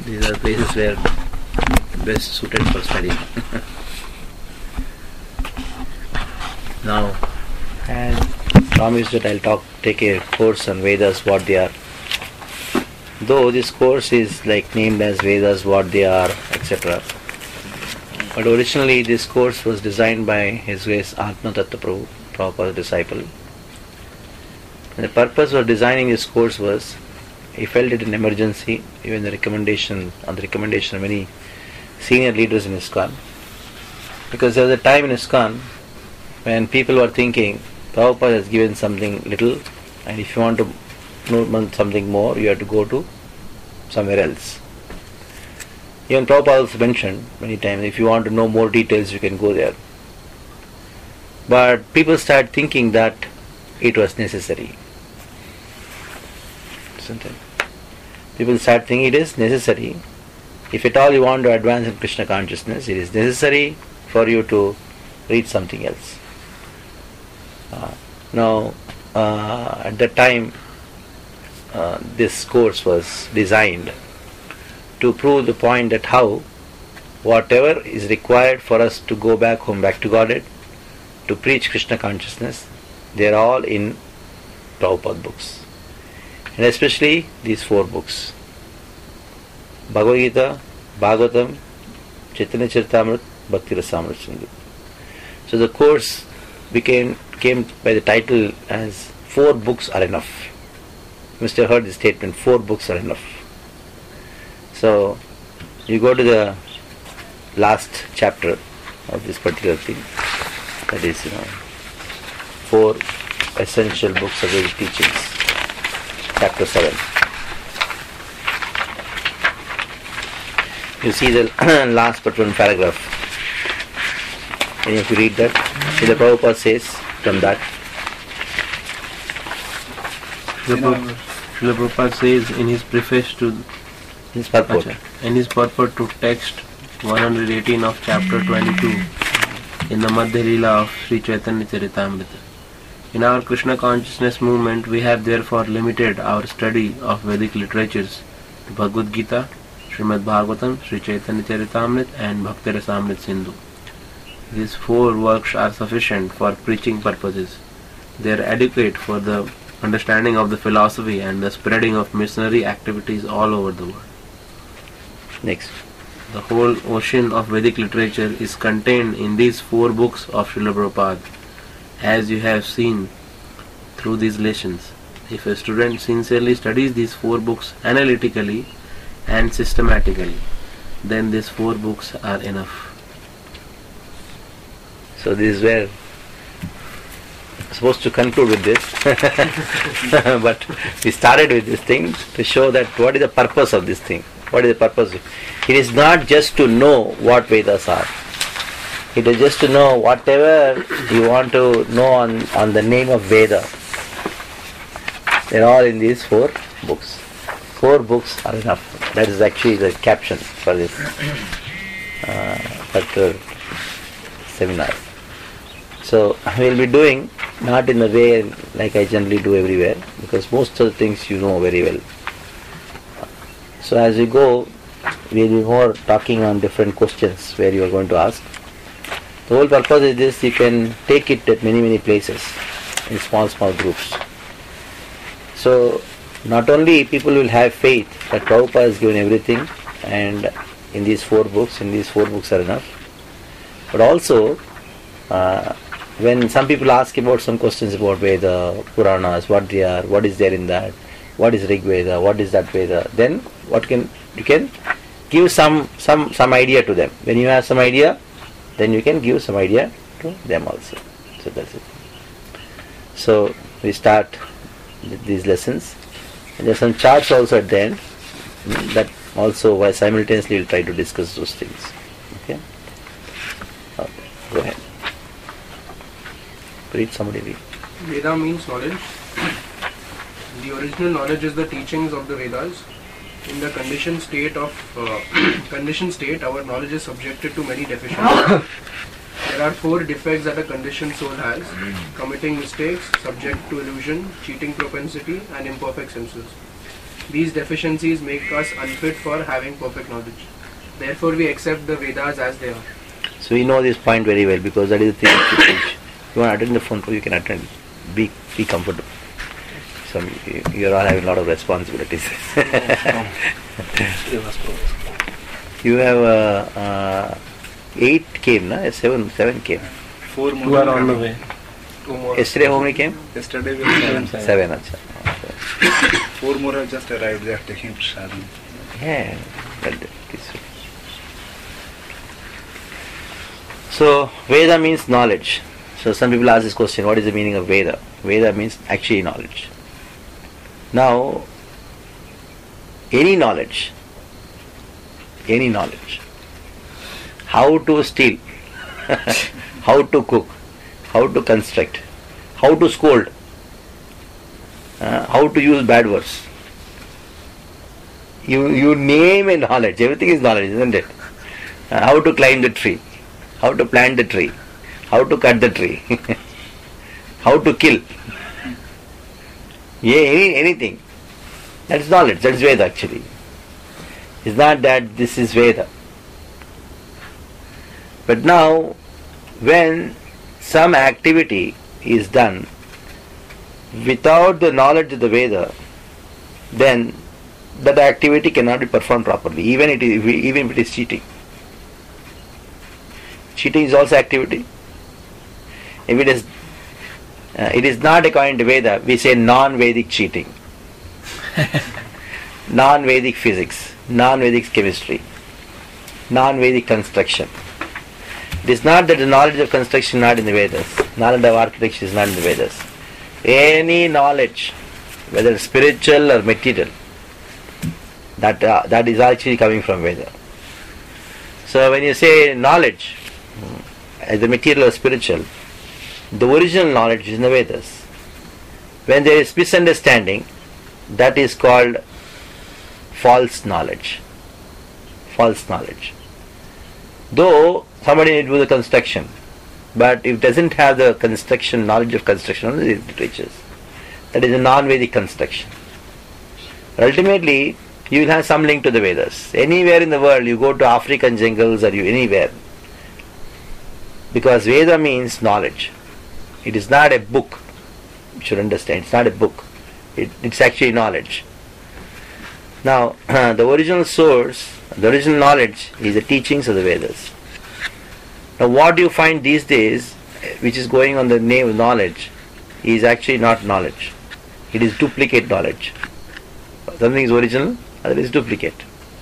These are places where best suited for study. Now, as promised that I'll take a course on Vedas, what they are. Though this course is like named as Vedas, what they are, etc. But originally this course was designed by His Grace Atma Tattva Prabhu, Prabhupada's disciple. And the purpose of designing this course was, he felt it an emergency, even on the recommendation of many senior leaders in ISKCON. Because there was a time in ISKCON when people were thinking, Prabhupada has given something little, and if you want to know something more, you have to go to somewhere else. Even Prabhupada also mentioned many times, if you want to know more details, you can go there. But people started thinking that it was necessary. People start thinking it is necessary. If at all you want to advance in Krishna consciousness, it is necessary for you to read something else. At that time, this course was designed to prove the point that how whatever is required for us to go back home, back to Godhead, to preach Krishna consciousness, they are all in Prabhupada books. And especially these 4 books: Bhagavad Gita, Bhagavatam, Chaitanya Charitamrita, Bhakti Rasamrita Sindhu. So the course came by the title as 4 books are enough. You must have heard the statement, 4 books are enough. So you go to the last chapter of this particular thing, that is, 4 essential books of Vedic teachings, chapter 7. You see the last but one paragraph. Can you read that? Srila Prabhupada says from that. Srila Prabhupada says in his preface to his purport. In his purport to text 118 of chapter 22 in the Madhya Leela of Sri Chaitanya Charitamrita. In our Krishna consciousness movement, we have therefore limited our study of Vedic literatures to Bhagavad Gita, Srimad Bhagavatam, Sri Chaitanya Charitamrita and Bhakti Rasamrita Sindhu. These 4 works are sufficient for preaching purposes. They are adequate for the understanding of the philosophy and the spreading of missionary activities all over the world. Next. The whole ocean of Vedic literature is contained in these 4 books of Srila Prabhupada, as you have seen through these lessons. If a student sincerely studies these 4 books analytically and systematically, then these 4 books are enough. So this is where I'm supposed to conclude with this. But we started with this thing to show that what is the purpose of this thing. What is the purpose? It is not just to know what Vedas are. It is just to know whatever you want to know on the name of Veda. They are all in these 4 books. 4 books are enough. That is actually the caption for this particular seminar. So I will be doing not in the way like I generally do everywhere, because most of the things you know very well. So as we go, we will be more talking on different questions where you are going to ask. The whole purpose is this: you can take it at many places in small groups. So not only people will have faith that Prabhupada has given everything and in these 4 books are enough, but also when some people ask about some questions about Veda, Puranas, what they are, what is there in that, what is Rig Veda, what is that Veda, then you can give some idea to them. When you have some idea, then you can give some idea to them also. So that's it. So we start with these lessons. And there are some charts also at the end that also simultaneously we'll try to discuss those things. Okay? Go ahead. Read, somebody read. Veda means knowledge. The original knowledge is the teachings of the Vedas. In the conditioned state, our knowledge is subjected to many deficiencies. There are 4 defects that a conditioned soul has: committing mistakes, subject to illusion, cheating propensity, and imperfect senses. These deficiencies make us unfit for having perfect knowledge. Therefore, we accept the Vedas as they are. So we know this point very well because that is the thing which you teach. If you want to attend the phone call, you can attend. Be comfortable. You are all having a lot of responsibilities. You have 8 came, na? 7 came. 4 more. 2 are on the way. 2 more. Yesterday how many came? Yesterday we were 7. 7. Acha. 4 more have just arrived. They are taking prasadam. Yeah. So Veda means knowledge. So some people ask this question, what is the meaning of Veda? Veda means actually knowledge. Now, any knowledge, how to steal, how to cook, how to construct, how to scold, how to use bad words. You name a knowledge, everything is knowledge, isn't it? How to climb the tree, how to plant the tree, how to cut the tree, how to kill. Yeah, anything. That's knowledge, that's Veda actually. It's not that this is Veda. But now, when some activity is done without the knowledge of the Veda, then that activity cannot be performed properly, even if it is cheating. Cheating is also activity. If it is not according to Veda, we say non-Vedic cheating. Non-Vedic physics, non-Vedic chemistry, non-Vedic construction. It is not that the knowledge of construction is not in the Vedas, knowledge of architecture is not in the Vedas. Any knowledge, whether spiritual or material, that is actually coming from Veda. So when you say knowledge, as the material or spiritual, the original knowledge is in the Vedas. When there is misunderstanding, that is called false knowledge. False knowledge. Though somebody may do the construction, but if doesn't have the construction, knowledge of construction, only the literatures, that is a non-Vedic construction. Ultimately, you will have some link to the Vedas. Anywhere in the world, you go to African jungles or anywhere, because Veda means knowledge. It is not a book. You should understand, it's not a book. It's actually knowledge. Now, the original source, the original knowledge is the teachings of the Vedas. Now, what you find these days, which is going on the name of knowledge, is actually not knowledge. It is duplicate knowledge. Something is original, other is duplicate.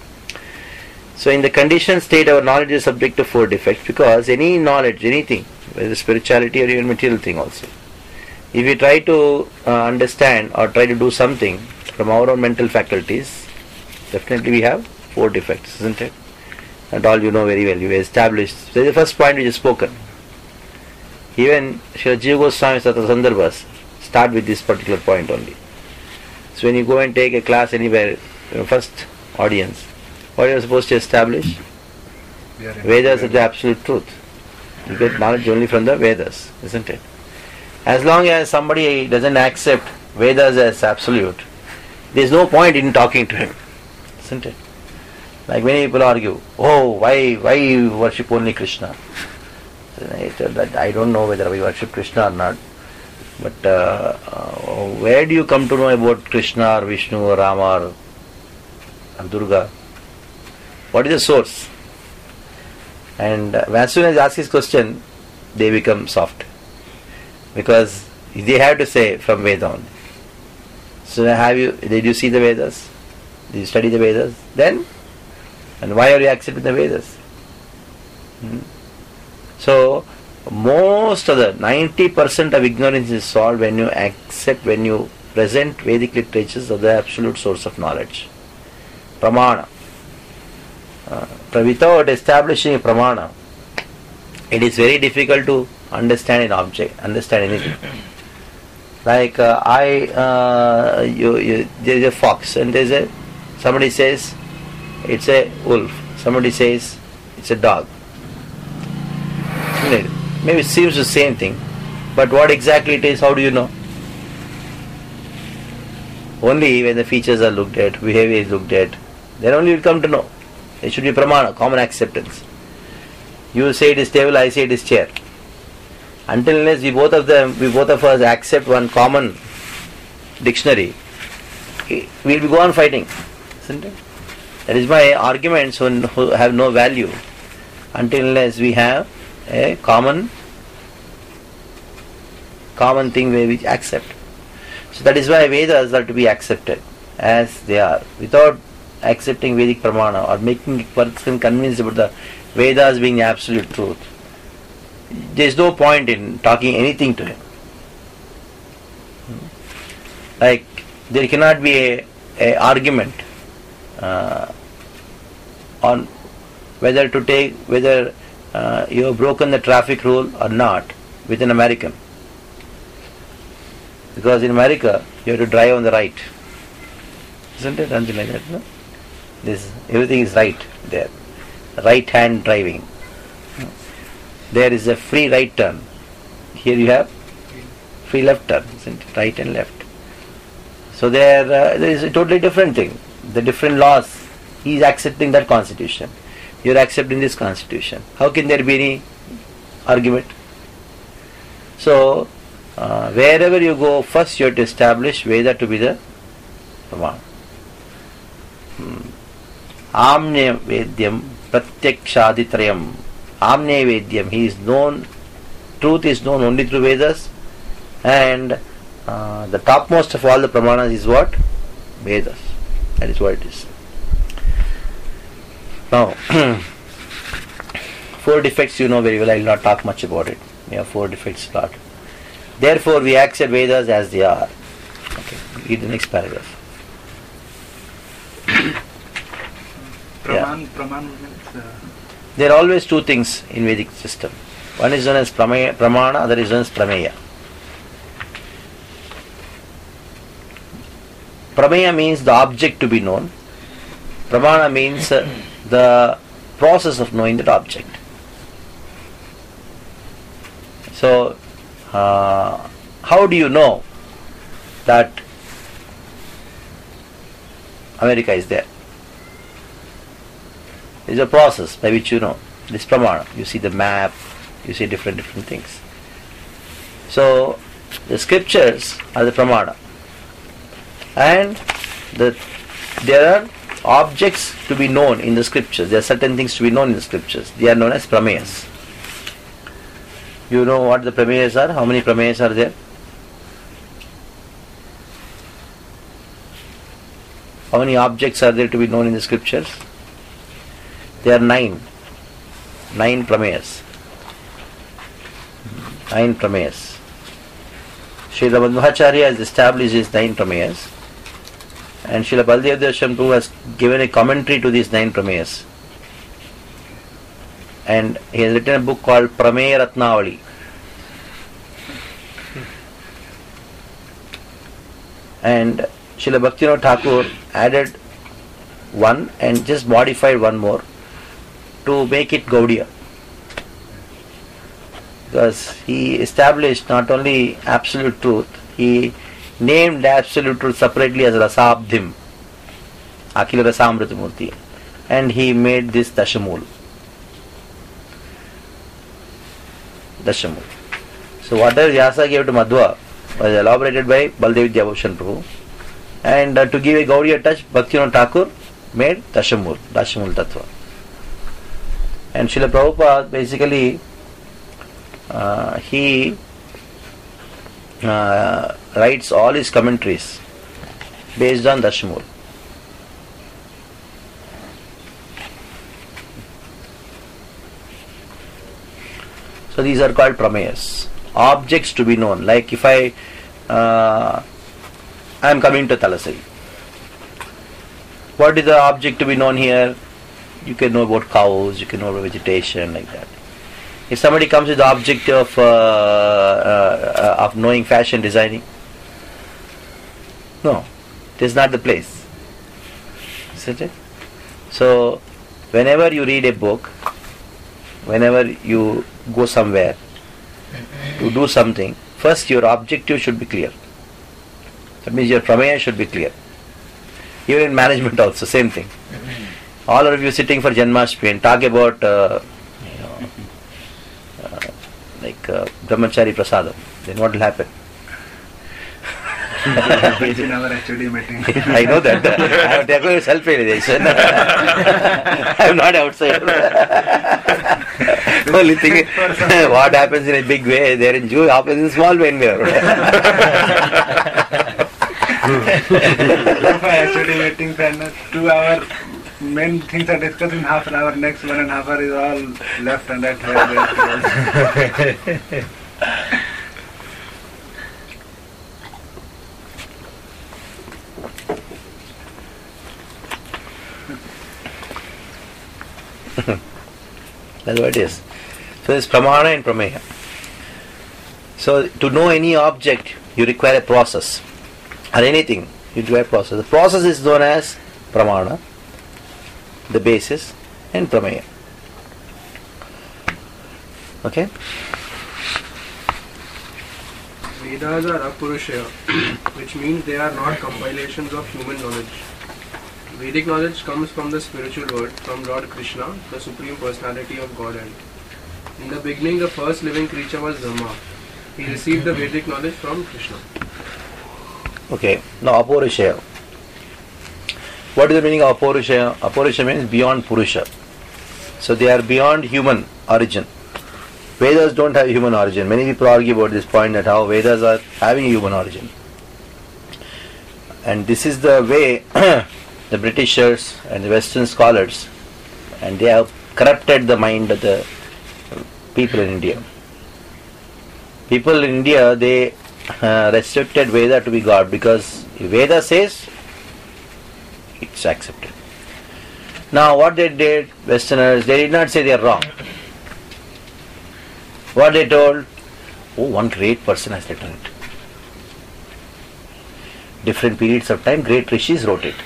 So, in the conditioned state, our knowledge is subject to 4 defects, because any knowledge, anything, whether spirituality or even material thing also, if we try to understand or try to do something from our own mental faculties, definitely we have 4 defects, isn't it? And all you know very well, you established. So the first point which is spoken. Even Srila Jiva Goswami Sandarbhas start with this particular point only. So when you go and take a class anywhere, first audience, what are you supposed to establish? Vedas are the absolute truth. You get knowledge only from the Vedas, isn't it? As long as somebody doesn't accept Vedas as absolute, there is no point in talking to him, isn't it? Like many people argue, why you worship only Krishna? I tell that I don't know whether we worship Krishna or not, but where do you come to know about Krishna or Vishnu or Rama or Durga? What is the source? And as soon as they ask this question, they become soft. Because they have to say from Veda only. So did you see the Vedas? Did you study the Vedas? Then? And why are you accepting the Vedas? So, most of the 90% of ignorance is solved when you present Vedic literatures of the absolute source of knowledge. Pramana. Without establishing a pramana, it is very difficult to understand an object, understand anything. Like there is a fox and somebody says it's a wolf, somebody says it's a dog. Maybe it seems the same thing, but what exactly it is, how do you know? Only when the features are looked at, behavior is looked at, then only you come to know. It should be pramana, common acceptance. You say it is table, I say it is chair. Until unless we both of us accept one common dictionary, we'll be go on fighting, isn't it? That is why arguments have no value until unless we have a common thing where we accept. So that is why Vedas are to be accepted as they are, without accepting Vedic pramana or making a person convinced about the Vedas being the absolute truth. There is no point in talking anything to him. Like there cannot be a argument on whether you have broken the traffic rule or not with an American. Because in America you have to drive on the right. Isn't it? Something like that, no? Everything is right there. Right hand driving. There is a free right turn. Here you have free left turn, isn't it? Right and left. So there is a totally different thing. The different laws. He is accepting that constitution. You are accepting this constitution. How can there be any argument? So wherever you go, first you have to establish Veda to be the pramana. Amnya Vedyam Pratyakshaditrayam. Amnya Vedyam. He is known, truth is known only through Vedas, and the topmost of all the pramanas is what? Vedas. That is what it is. Now, 4 defects you know very well. I will not talk much about it. We have 4 defects lot. Therefore, we accept Vedas as they are. Okay, read the next paragraph. Praman means. There are always 2 things in Vedic system. One is known as pramana, other is known as prameya. Prameya means the object to be known. Pramana means the process of knowing that object. So, how do you know that America is there? There is a process by which you know. This pramana. You see the map, you see different things. So, the scriptures are the pramana. And there are objects to be known in the scriptures. There are certain things to be known in the scriptures. They are known as prameyas. You know what the prameyas are? How many prameyas are there? How many objects are there to be known in the scriptures? There are 9. 9 prameyas. 9 prameyas. Srila Madhvacharya has established his 9 prameyas. And Srila Baldev Darshan Prabhu has given a commentary to these 9 prameyas. And he has written a book called Prameya Ratnavali. And Srila Bhaktivinoda Thakur added one and just modified one more to make it Gaudiya. Because he established not only absolute truth, he named absolute truth separately as Rasabdhim, Akhila Rasamritamurti, and he made this Dashamul. So whatever Vyasa gave to Madhva was elaborated by Baldev Vidyabhushan Prabhu, and to give a Gaudiya touch, Bhaktivinoda Thakur made Dashamul Tattva. And Srila Prabhupada basically he writes all his commentaries based on Dashamul. So these are called prameyas, objects to be known. Like if I am coming to Talasari, what is the object to be known here? You can know about cows, you can know about vegetation, like that. If somebody comes with the object of knowing fashion designing, no, it is not the place. Isn't it? So, whenever you read a book, whenever you go somewhere to do something, first your objective should be clear. That means your Prameya should be clear. Even in management also, same thing. All of you sitting for Janmashtami and talk about Brahmachari Prasadam, then what will happen? In our HOD meeting. I know that. I have taken self-realization. I am not outside. Only thing is, what happens in a big way, there in Jew, happens in a small way. HOD meetings and 2 hour main things are discussed in half an hour. Next 1.5 hours is all left and right. That's what it is. So there's Pramana and Prameya. So to know any object, you require a process. Or anything, you require a process. The process is known as Pramana, the basis, and Prameya. Okay? Vedas are apurusha, which means they are not compilations of human knowledge. Vedic knowledge comes from the spiritual world, from Lord Krishna, the Supreme Personality of Godhead. In the beginning, the first living creature was Brahma. He received the Vedic knowledge from Krishna. Okay, now Apurusha. What is the meaning of Apurusha? Apurusha means beyond Purusha. So they are beyond human origin. Vedas don't have human origin. Many people argue about this point that how Vedas are having a human origin. And this is the way the Britishers and the Western scholars, and they have corrupted the mind of the people in India. People in India, they restricted Veda to be God because if Veda says, it's accepted. Now what they did, Westerners, they did not say they are wrong. What they told, one great person has written it. Different periods of time, great rishis wrote it.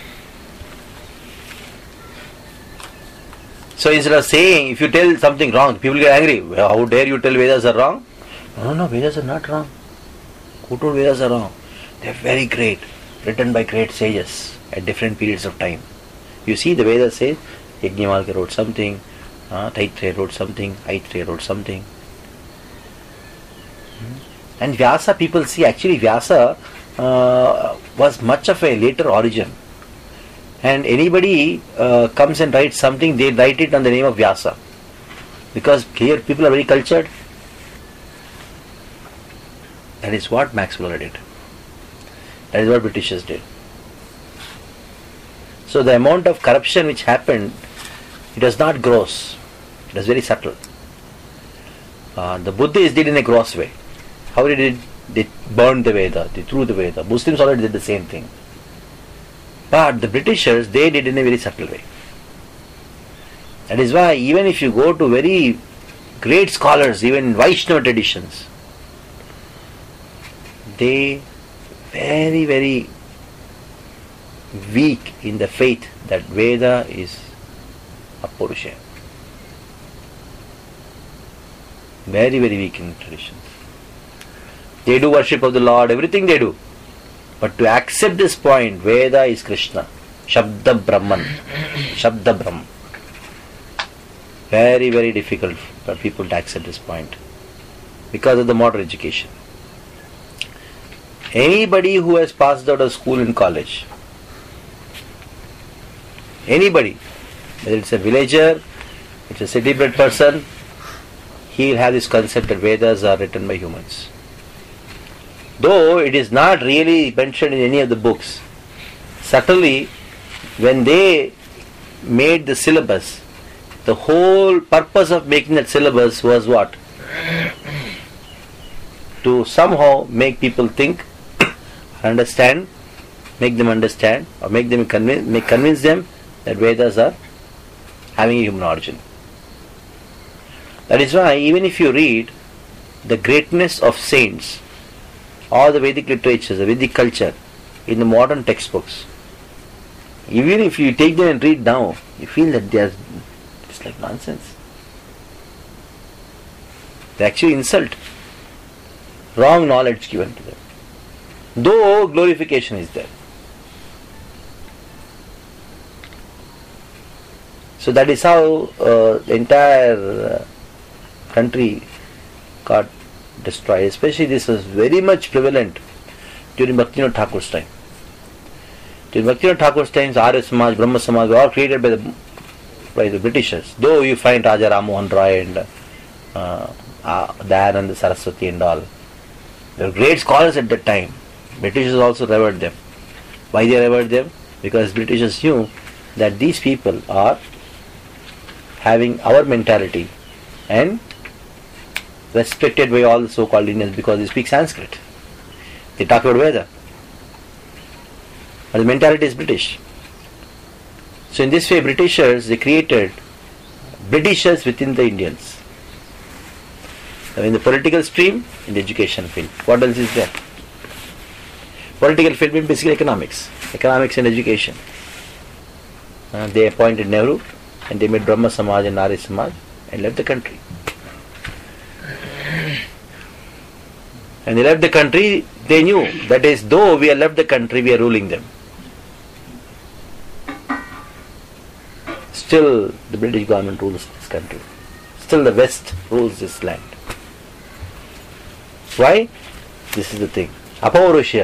So instead of saying, if you tell something wrong, people get angry. How dare you tell Vedas are wrong? No, Vedas are not wrong. Who told Vedas are wrong? They are very great, written by great sages at different periods of time. You see, the Vedas say, Yajnavalkya wrote something, Taittreya wrote something, Aitreya wrote something. And Vyasa, people see, actually Vyasa was much of a later origin. And anybody comes and writes something, they write it on the name of Vyasa. Because here people are very cultured. That is what Max Muller did. That is what Britishers did. So the amount of corruption which happened, it was not gross. It was very subtle. The Buddhists did in a gross way. How did it? They burned the Veda, they threw the Veda. Muslims already did the same thing. But the Britishers, they did in a very subtle way. That is why even if you go to very great scholars, even in Vaishnava traditions, they very, very weak in the faith that Veda is Apurusha. Very, very weak in traditions. They do worship of the Lord, everything they do. But to accept this point, Veda is Krishna. Shabda Brahman. Shabda Brahm. Very, very difficult for people to accept this point. Because of the modern education. Anybody who has passed out of school and college, anybody, whether it's a villager, it's a city-bred person, he will have this concept that Vedas are written by humans. Though it is not really mentioned in any of the books, subtly, when they made the syllabus, the whole purpose of making that syllabus was what? To somehow make people think, understand, make them understand, or make them convince them that Vedas are having a human origin. That is why even if you read the greatness of saints, all the Vedic literatures, the Vedic culture, in the modern textbooks, even if you take them and read now, you feel that it's like nonsense. They actually insult. Wrong knowledge given to them. though glorification is there. So that is how the entire country got destroyed. Especially this was very much prevalent during Bhaktivinoda Thakur's time. During Bhaktivinoda Thakur's time, Arya Samaj, Brahma Samaj were all created by the Britishers. Though you find Raja Ram Mohan Roy and Dayananda Saraswati and all, they were great scholars at that time. Britishers also revered them. Why they revered them? Because Britishers knew that these people are having our mentality and respected by all the so-called Indians because they speak Sanskrit. They talk about Veda. But the mentality is British. So in this way, Britishers, they created Britishers within the Indians. Now in the political stream, in the education field. What else is there? Political field means basically economics. Economics and education. They appointed Nehru and they made Brahma Samaj and Arya Samaj and left the country. And they left the country, they knew that is, though we have left the country, we are ruling them. Still the British government rules this country. Still the West rules this land. Why? This is the thing. Apaurushya.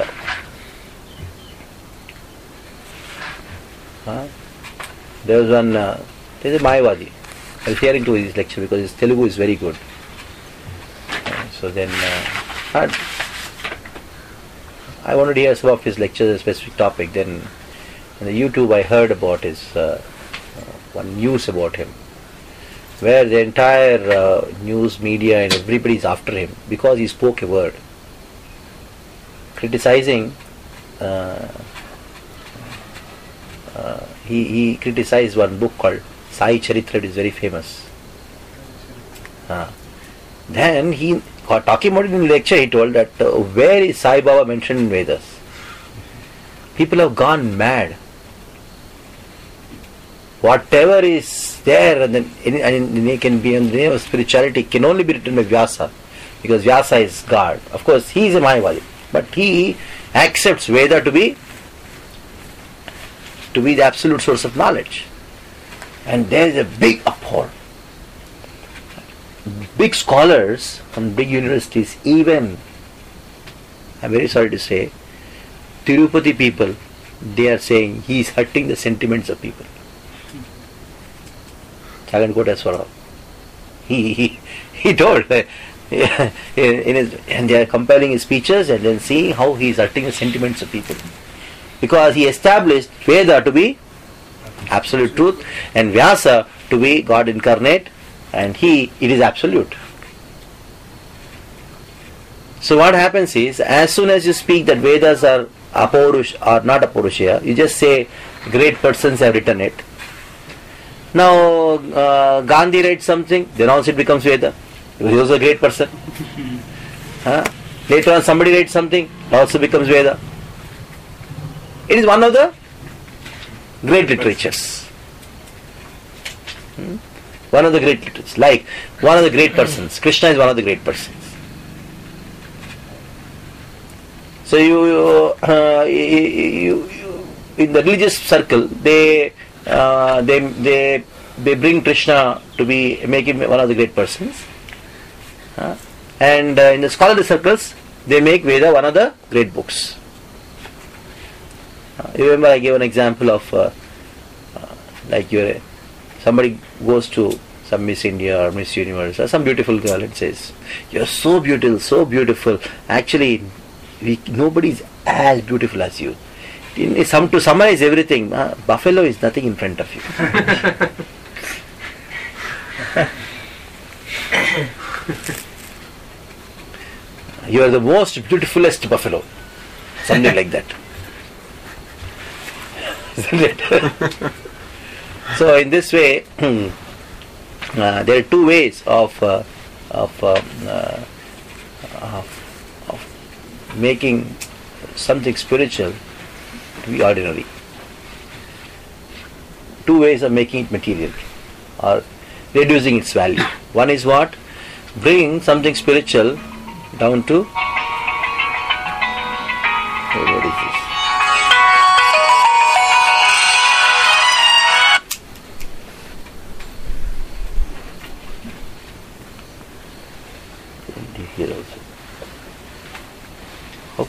There was one, there is a Mayavadi. I was hearing to his lecture because his Telugu is very good. So then, I wanted to hear some of his lectures on a specific topic. Then on the YouTube I heard about his one news about him, where the entire news media and everybody is after him because he spoke a word criticizing. He criticized one book called Sai Charitra. It is very famous. Then he, talking about it in the lecture, he told that where is Sai Baba mentioned in Vedas? People have gone mad. Whatever is there and then can be in the name of spirituality can only be written by Vyasa, because Vyasa is God. Of course, he is a Mayavadi, but he accepts Veda to be the absolute source of knowledge. And there is a big uproar. Big scholars from big universities, even, I'm very sorry to say, Tirupati people, they are saying he is hurting the sentiments of people. Chagankote Swarava. He told, and they are comparing his speeches and then seeing how he is hurting the sentiments of people. Because he established Veda to be absolute truth and Vyasa to be God incarnate, and it is absolute. So what happens is, as soon as you speak that Vedas are or not Apaurushya, you just say great persons have written it. Now Gandhi writes something, then also it becomes Veda. He was a great person. Later on somebody writes something, it also becomes Veda. It is one of the great literatures. One of the great literatures. Like one of the great persons. Krishna is one of the great persons. So you in the religious circle, they bring Krishna to make him one of the great persons. And in the scholarly circles, they make Veda one of the great books. You remember I gave an example of like somebody goes to some Miss India or Miss Universe or some beautiful girl and says, "You're so beautiful, so beautiful. Actually, nobody is as beautiful as you." To summarize everything, buffalo is nothing in front of you. You are the most beautifulest buffalo. Something like that. Isn't it? So in this way, there are two ways of making something spiritual to be ordinary. Two ways of making it material or reducing its value. One is what? Bringing something spiritual down to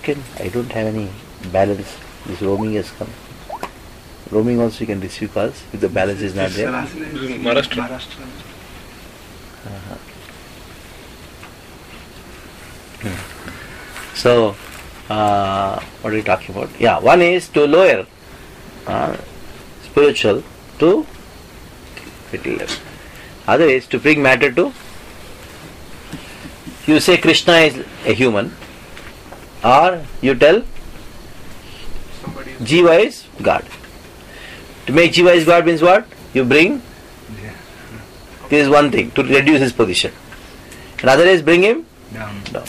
broken. I don't have any balance. This roaming has come. Roaming also you can receive calls if the balance is not there. Maharashtra. So, what are we talking about? Yeah, one is to lower spiritual to material level. Other is to bring matter to. You say Krishna is a human, or you tell Somebody is Jiva is God. To make Jiva is God means what? You bring. This is one thing to reduce his position. Another is bring him Down. down.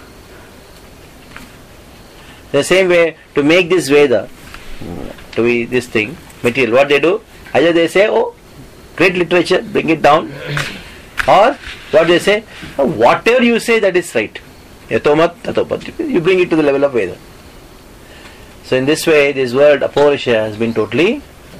The same way to make this Veda to be this thing material. What they do? Either they say, "Oh, great literature, bring it down," or what they say, "Oh, whatever you say that is right. Yatomat tatopat." You bring it to the level of Veda. So in this way, this word Apaurusha has been totally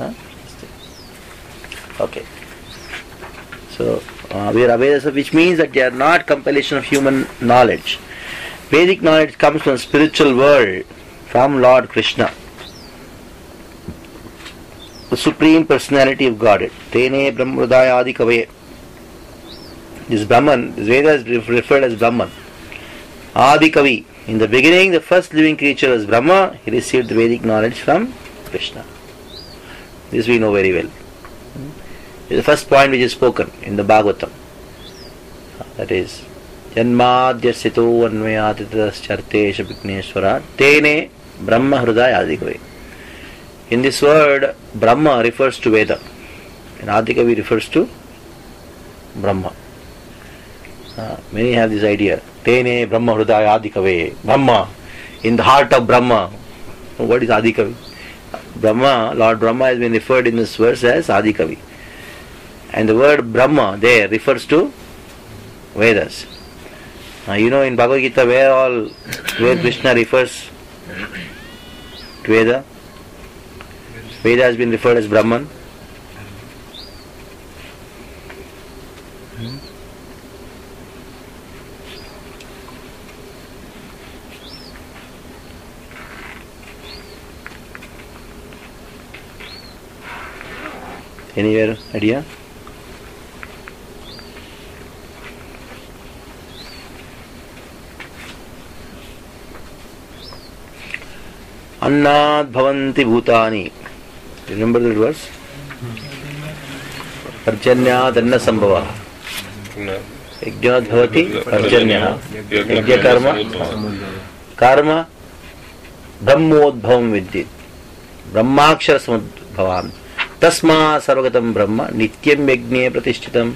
okay. So we are Avedas, which means that they are not compilation of human knowledge. Vedic knowledge comes from spiritual world, from Lord Krishna, the Supreme Personality of Godhead. Tene Brahmrodaya Adi Kavaye. This Brahman, this Veda is referred as Brahman. Adi Kavi. In the beginning, the first living creature was Brahma. He received the Vedic knowledge from Krishna. This we know very well. This is the first point which is spoken in the Bhagavatam. That is, Janmadhyasito Anvayatitaschartesha Vigneswara Tene Brahma Hrudaya Adikavi. In this word, Brahma refers to Veda, and Adikavi refers to Brahma. Many have this idea. Tene Brahma Hrudaya Adikave. Brahma, in the heart of Brahma. What is Adikavi? Brahma, Lord Brahma has been referred in this verse as Adikavi. And the word Brahma there refers to Vedas. You know in Bhagavad Gita where Krishna refers to Veda. Veda has been referred as Brahman. Anywhere idea? Annad bhavanti bhutani. Remember that verse? Parjanyad anna sambhava. Yajnad bhavati parjanyah. Yajna karma brahmodbhavam vidyit. Brahmakshara samudbhavam. Tasma sarvagatam brahma nityam yajne pratishtitam.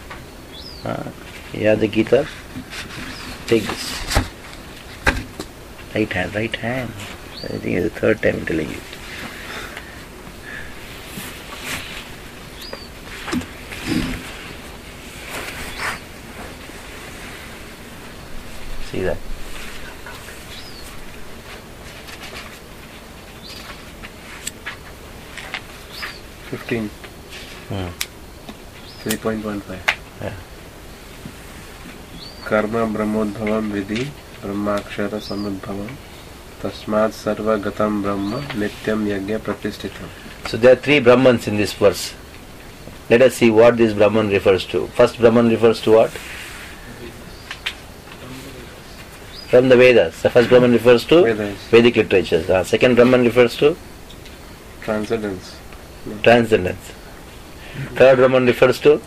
Yeah, the Gita. Take this. Right hand. I think it's the third time telling you. See that? $15. 3.15. Yeah. Karma brahmodbhavam vidhi brahmakshara samudbhavam tasmad sarva gatam brahma nityam yagya pratishthitam. So there are three Brahmans in this verse. Let us see what this Brahman refers to. First Brahman refers to what? From the Vedas. The first Brahman refers to Vedas. Vedic literatures. Second Brahman refers to Transcendence. transcendence. Third Brahman refers to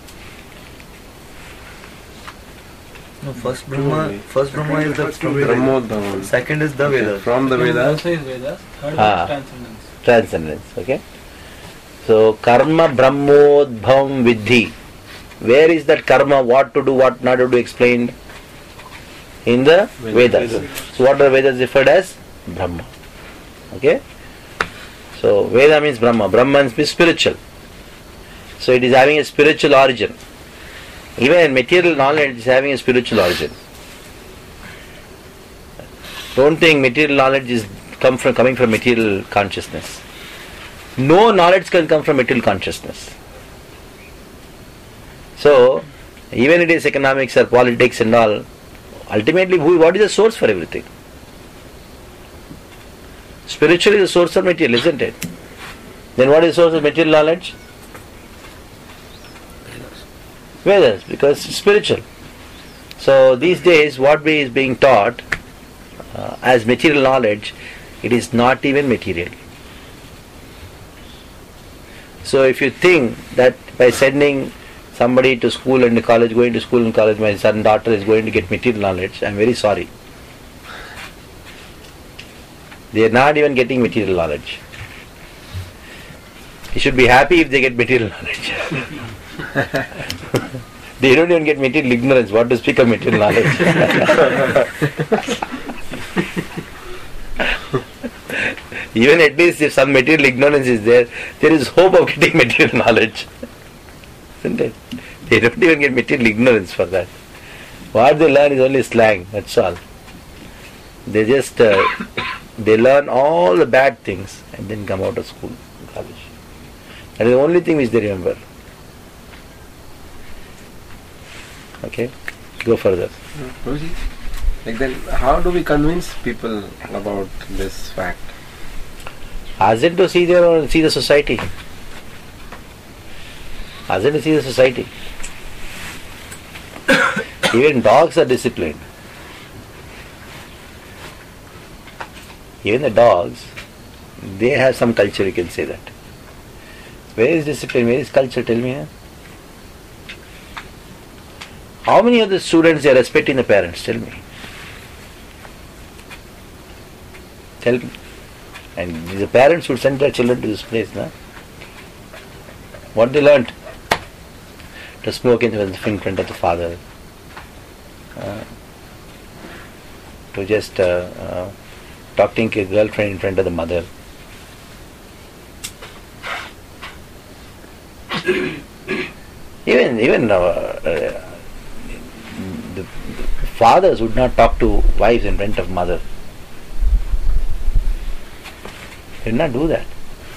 No, first Brahma is the from Vedas. Brahmodbhavam. Second is the Vedas. From the Vedas. Also is Vedas. Third Ah. is transcendence. transcendence. Okay. So karma brahmodbhavam vidhi. Where is that karma? What to do, what not to do explained? In the Vedas. So what are Vedas referred as? Brahma. Okay. So Veda means Brahma. Brahman means spiritual. So it is having a spiritual origin. Even material knowledge is having a spiritual origin. Don't think material knowledge is coming from material consciousness. No knowledge can come from material consciousness. So, even it is economics or politics and all, ultimately what is the source for everything? Spiritual is the source of material, isn't it? Then what is the source of material knowledge? Vedas, because it's spiritual. So these days what is being taught as material knowledge, it is not even material. So if you think that by sending somebody to school and college, going to school and college, my son, daughter is going to get material knowledge, I am very sorry. They are not even getting material knowledge. You should be happy if they get material knowledge. They don't even get material ignorance. What to speak of material knowledge? Even at least if some material ignorance is there, there is hope of getting material knowledge. Isn't it? They don't even get material ignorance for that. What they learn is only slang, that's all. They just, they learn all the bad things and then come out of school, college. That is the only thing which they remember. Okay, go further. Like then, how do we convince people about this fact? Ask them to see the society. Ask them to see the society. Even dogs are disciplined. Even the dogs, they have some culture, you can say that. Where is discipline? Where is culture? Tell me. Huh? How many of the students are respecting the parents? Tell me. Tell me. And the parents should send their children to this place. No? What they learnt? To smoke in front of the father. To just talking to a girlfriend in front of the mother. Even the fathers would not talk to wives in front of mother. They did not do that.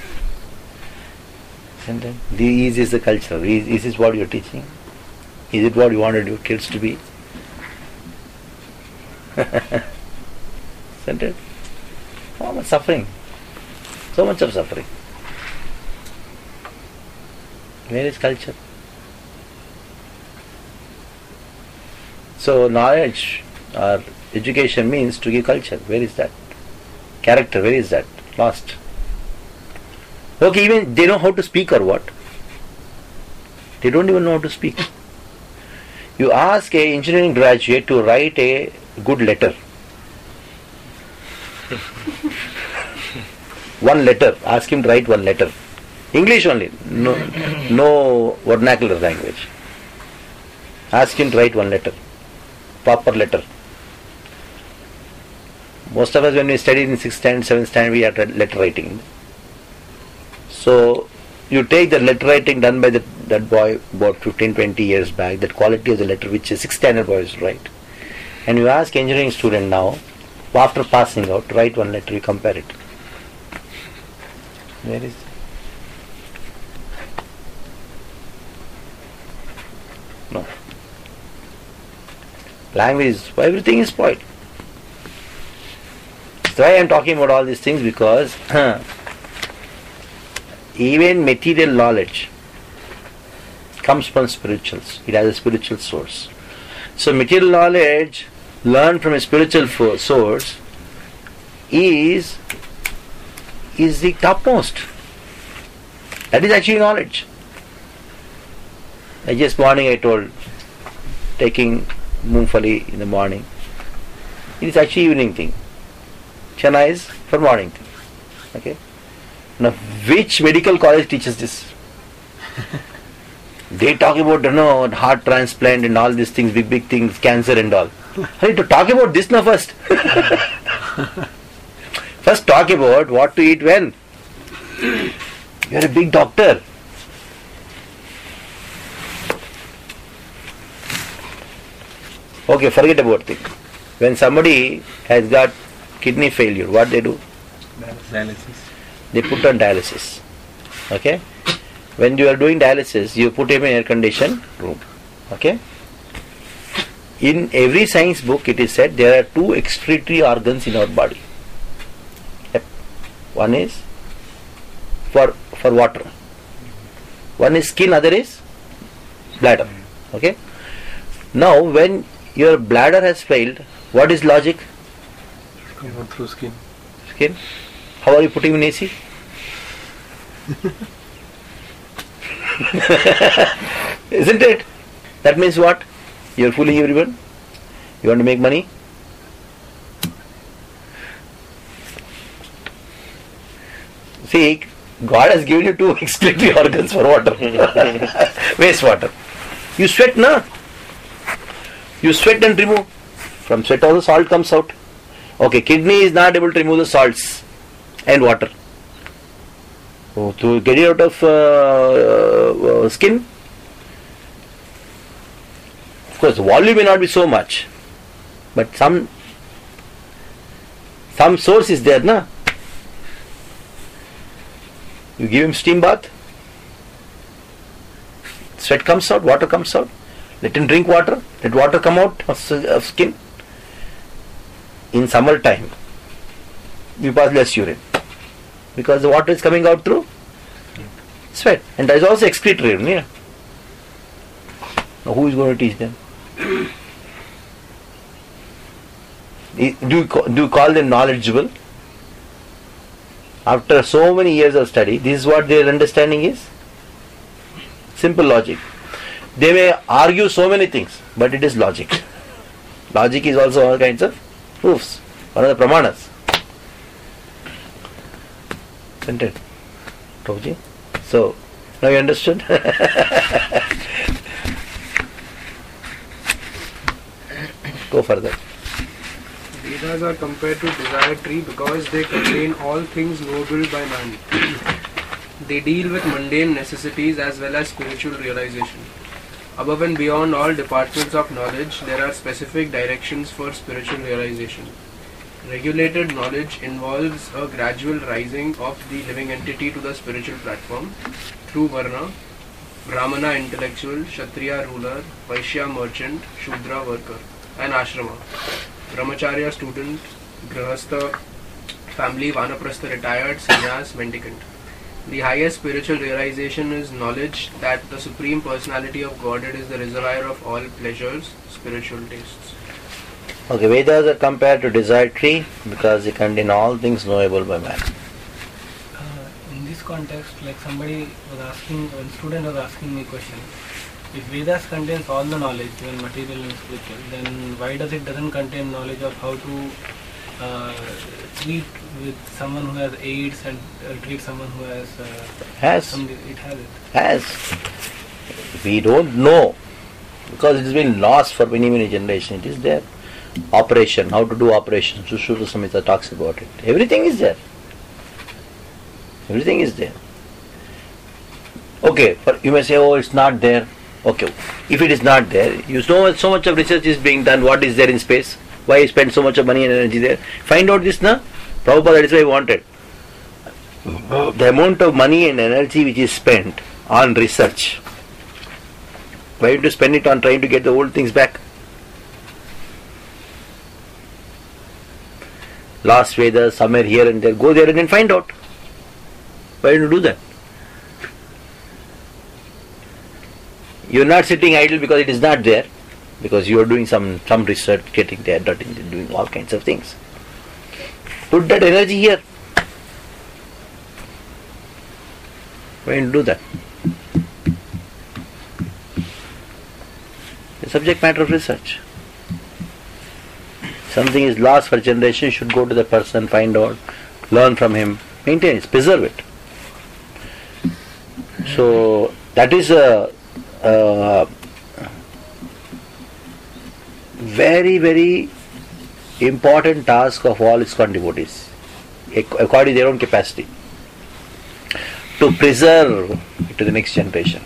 This is the culture. Is this what you are teaching? Is it what you wanted your kids to be? Isn't it? How much suffering? So much of suffering. Where is culture? So knowledge or education means to give culture. Where is that? Character, where is that? Lost. Okay, even they know how to speak or what? They don't even know how to speak. You ask a engineering graduate to write a good letter. One letter. Ask him to write one letter. English only. No vernacular language. Ask him to write one letter. Proper letter. Most of us, when we studied in 6th standard, 7th standard, we had letter writing. So you take the letter writing done by that boy about 15-20 years back, that quality of the letter which a 6th standard boy is write, and you ask engineering student now, after passing out, to write one letter, you compare it. Where is it? No. Language, everything is spoiled. That's why I am talking about all these things, because even material knowledge comes from spirituals. It has a spiritual source. So material knowledge learned from a spiritual source is the topmost. That is actually knowledge. Just morning I told, taking Moongfali in the morning. It is actually evening thing. Chana is for morning thing. Okay. Now, which medical college teaches this? They talk about heart transplant and all these things, big things, cancer and all. I need to talk about this now first. First talk about what to eat when. You are a big doctor. Okay, forget about it. When somebody has got kidney failure, what they do? Dialysis. They put on dialysis. Okay? When you are doing dialysis, you put him in air-conditioned room. Okay? In every science book, it is said there are two excretory organs in our body. Yep. One is for water. One is skin, other is bladder. Okay. Now, when your bladder has failed, what is logic? Not through skin. Skin. How are you putting in AC? Isn't it? That means what? You are fooling everyone. You want to make money? See, God has given you two excretory organs for water. Wastewater. You sweat, na? You sweat and remove. From sweat all the salt comes out. Okay, kidney is not able to remove the salts and water. So, to get it out of skin, of course, the volume may not be so much, but some source is there, na? You give him steam bath, sweat comes out, water comes out. Let him drink water, let water come out of skin. In summer time, you pass less urine because the water is coming out through sweat, and there is also excretory. Yeah. Now, who is going to teach them? Do you call them knowledgeable? After so many years of study, this is what their understanding is? Simple logic. They may argue so many things, but it is logic. Logic is also all kinds of proofs, one of the pramanas. Isn't it? Prabhuji? So, now you understood? Go further. Vedas are compared to desire tree because they contain all things noble by man. They deal with mundane necessities as well as spiritual realization. Above and beyond all departments of knowledge, there are specific directions for spiritual realization. Regulated knowledge involves a gradual rising of the living entity to the spiritual platform through Varna, Brahmana intellectual, Kshatriya ruler, Vaishya merchant, Shudra worker, and Ashrama. Brahmacharya student, Grihastha family, Vanaprastha retired, Sannyas mendicant. The highest spiritual realization is knowledge that the Supreme Personality of Godhead is the reservoir of all pleasures, spiritual tastes. Okay, Vedas are compared to desire tree because they contain all things knowable by man. In this context, like somebody was asking, one student was asking me a question. If Vedas contains all the knowledge, even material and spiritual, then why doesn't contain knowledge of how to treat with someone who has AIDS and treat someone who has it has it. Has. We don't know because it has been lost for many generations. It is there. Operation, how to do operation. Sushruta Samhita talks about it. Everything is there. Everything is there. Okay, but you may say, oh, it's not there. Okay, if it is not there, you know so much of research is being done. What is there in space? Why you spend so much of money and energy there? Find out this, na? Prabhupada, that is why I wanted. The amount of money and energy which is spent on research, why to spend it on trying to get the old things back? Lost Vedas, somewhere here and there, go there and then find out. Why don't you do that? You are not sitting idle because it is not there, because you are doing some research, getting there, doing all kinds of things. Put that energy here. Why don't you do that? The subject matter of research. Something is lost for generation, should go to the person, find out, learn from him, maintain it, preserve it. So that is a very important task of all ISKCON devotees, according to their own capacity, to preserve it to the next generation.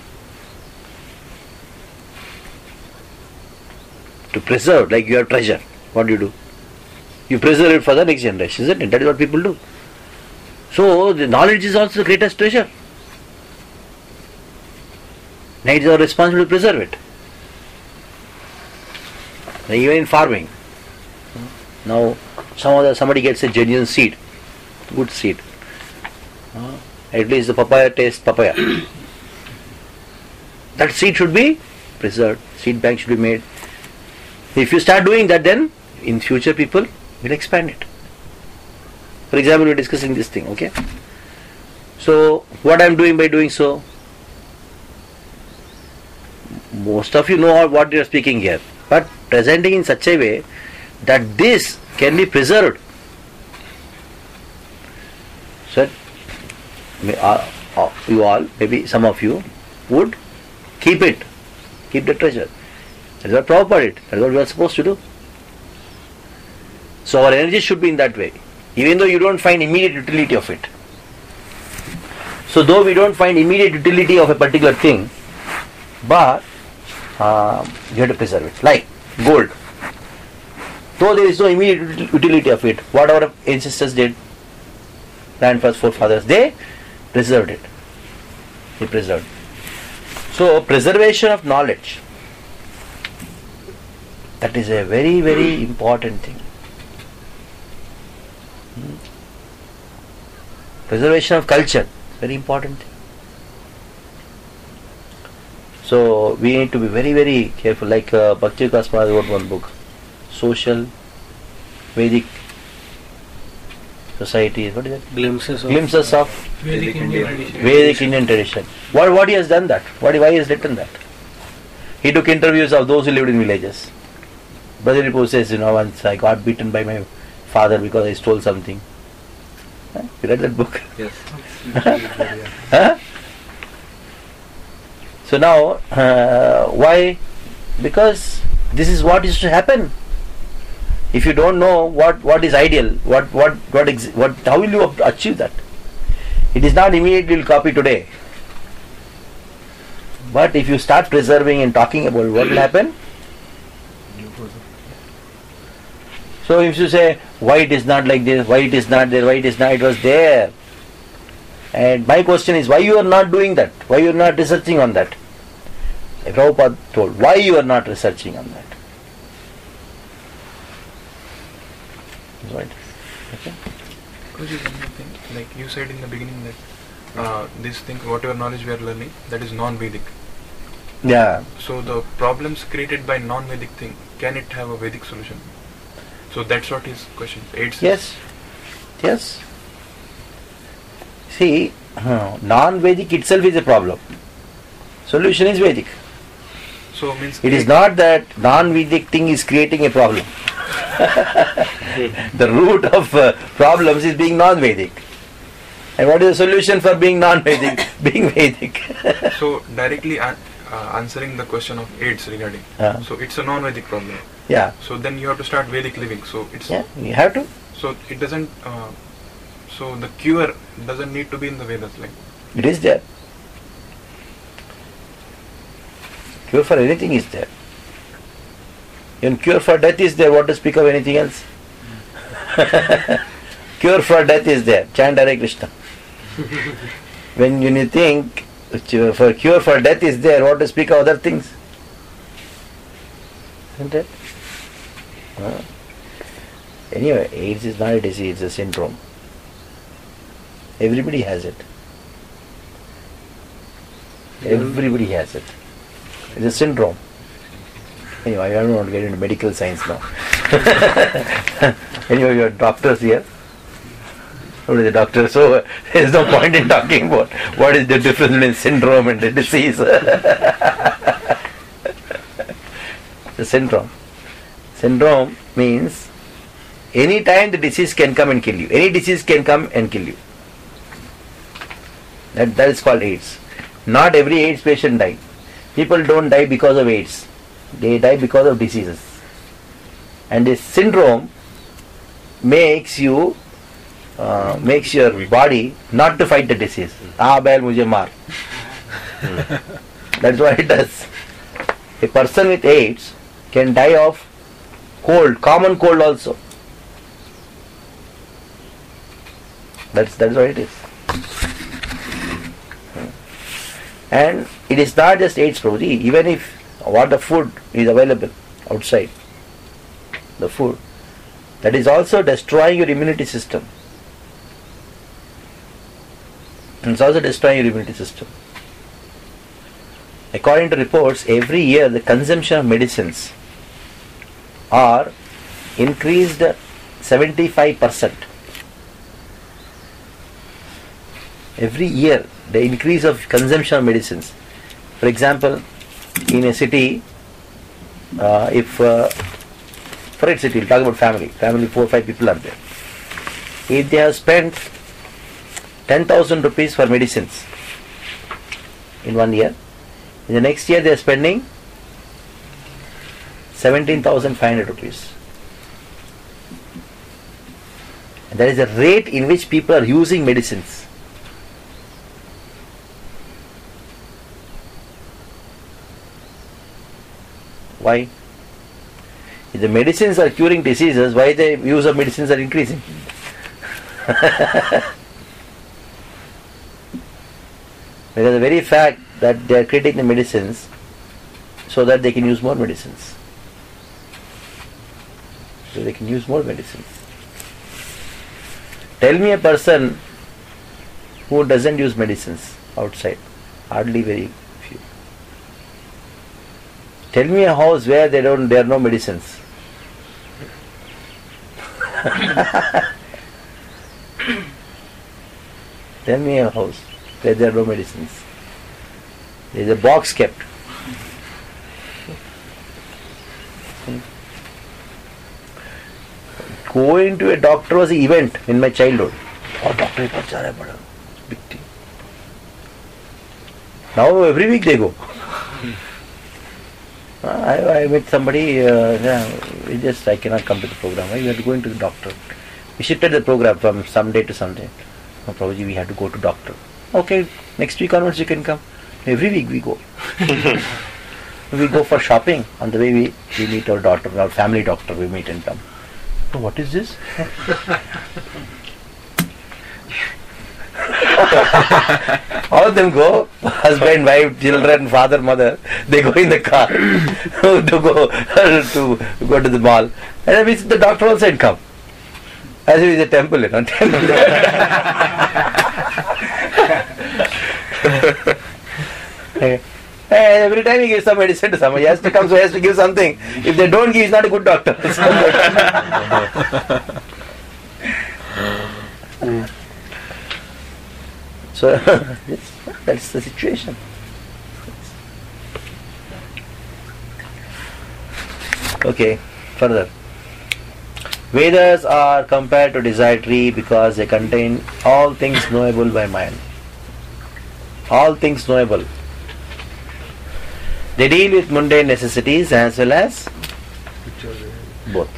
To preserve, like you have treasure. What do? You preserve it for the next generation, isn't it? That is what people do. So the knowledge is also the greatest treasure. Now it is our responsibility to preserve it. Now, even in farming, now somebody gets a genuine seed, good seed. At least the papaya tastes papaya. That seed should be preserved. Seed bank should be made. If you start doing that, then in future people will expand it. For example, we are discussing this thing, okay? So, what I am doing by doing so? Most of you know what you are speaking here, but presenting in such a way that this can be preserved. So, you all, maybe some of you, would keep it, keep the treasure. That is what Prabhupada did. That is what we are supposed to do. So our energy should be in that way, even though you don't find immediate utility of it. So though we don't find immediate utility of a particular thing, but you have to preserve it. Like gold. Though there is no immediate utility of it, what our ancestors did, grandfathers, forefathers, they preserved it. They preserved. So preservation of knowledge, that is a very, very important thing. Preservation of culture, very important thing. So we need to be very, very careful. Like Bhakti Vikas Maharaj wrote one book, Social Vedic Society. What is it? Glimpses of Vedic Indian tradition. Vedic Indian tradition. What he has done that? Why he has written that? He took interviews of those who lived in villages. Brother Ripu says, once I got beaten by my father because I stole something. You read that book? Yes. Huh? So now, why? Because this is what is to happen. If you don't know what is ideal, how will you achieve that? It is not immediately will copy today. But if you start preserving and talking about what will happen, so if you say why it is not like this, why it is not there, why it is not, it was there. And my question is, why you are not doing that? Why you are not researching on that? Prabhupada told, why you are not researching on that? Right. Okay. Because one more thing, like you said in the beginning that these things, whatever knowledge we are learning, that is non-Vedic. Yeah. So the problems created by non-Vedic thing, can it have a Vedic solution? So that's what his question. AIDS. Yes. Yes. See, non-Vedic itself is a problem. Solution is Vedic. So means it is not that non-Vedic thing is creating a problem. The root of problems is being non-Vedic. And what is the solution for being non-Vedic? Being Vedic. So directly answering the question of AIDS regarding. So it's a non-Vedic problem. Yeah. So then you have to start Vedic living. So it's. Yeah, you have to. So it doesn't. So the cure doesn't need to be in the Vedas, like. It is there. Cure for anything is there. Even cure for death is there. What to speak of anything else? Cure for death is there. Chant Hare Krishna. When you think for cure for death is there, what to speak of other things? Isn't it? Anyway, AIDS is not a disease, it's a syndrome. Everybody has it. Everybody has it. It's a syndrome. Anyway, I don't want to get into medical science now. Anyway, you are doctors here. What is the doctor? So there is no point in talking about what is the difference between syndrome and the disease. The syndrome. Syndrome means any time the disease can come and kill you. Any disease can come and kill you. That is called AIDS. Not every AIDS patient dies. People don't die because of AIDS. They die because of diseases. And this syndrome makes your body not to fight the disease. Bail mujhe maar. That's what it does. A person with AIDS can die of cold, common cold also. That's what it is. And it is not just AIDS problem. Even if what the food is available outside, the food, that is also destroying your immunity system. It's also destroying your immunity system. According to reports, every year the consumption of medicines are increased 75%. Every year the increase of consumption of medicines. For example, in a city, for a city, we'll talk about family 4 or 5 people are there. If they have spent 10,000 rupees for medicines in 1 year, in the next year they are spending 17,500 rupees. And that is the rate in which people are using medicines. Why? If the medicines are curing diseases, why the use of medicines are increasing? Because the very fact that they are creating the medicines so that they can use more medicines. So they can use more medicines. Tell me a person who doesn't use medicines outside. Hardly very few. Tell me a house where there are no medicines. Tell me a house where there are no medicines. There is a box kept. Going to a doctor was an event in my childhood. Oh, doctor is big thing. Now every week they go. I met somebody, I cannot come to the program. We are going to the doctor. We shifted the program from Sunday to Sunday. No, Prabhuji, we have to go to doctor. Okay, next week onwards you can come. Every week we go. We go for shopping. On the way we meet our doctor, our family doctor, we meet and come. So what is this? All of them go, husband, wife, children, father, mother, they go in the car to go to the mall. And then we see the doctor also and come. As if it's a temple, you know. Every time he gives some medicine to someone, he has to come, so he has to give something. If they don't give, he's not a good doctor. So that's the situation. Okay, further. Vedas are compared to desire tree because they contain all things knowable by mind. All things knowable. They deal with mundane necessities as well as both.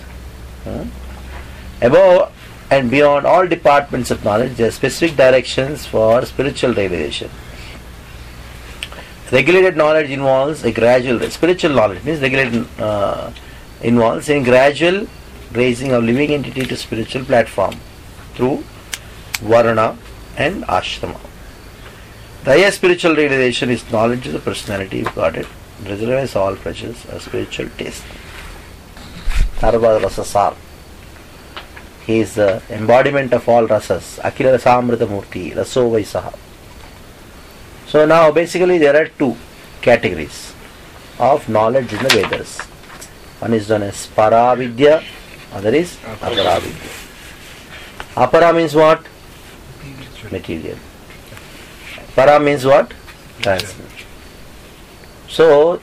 Above and beyond all departments of knowledge, there are specific directions for spiritual realization. Regulated knowledge involves a gradual, spiritual knowledge means regulated involves a gradual raising of living entity to spiritual platform through varna and ashrama. The highest spiritual realization is knowledge of the personality of Godhead, reserves all pleasures of spiritual taste. Sarva Rasasar. He is the embodiment of all rasas. Akila Rasamrita Murti, Raso Vaisaha. So now basically there are two categories of knowledge in the Vedas. One is known as Paravidya, other is Aparavidya. Apara means what? Material. Para means what? Transcendental. So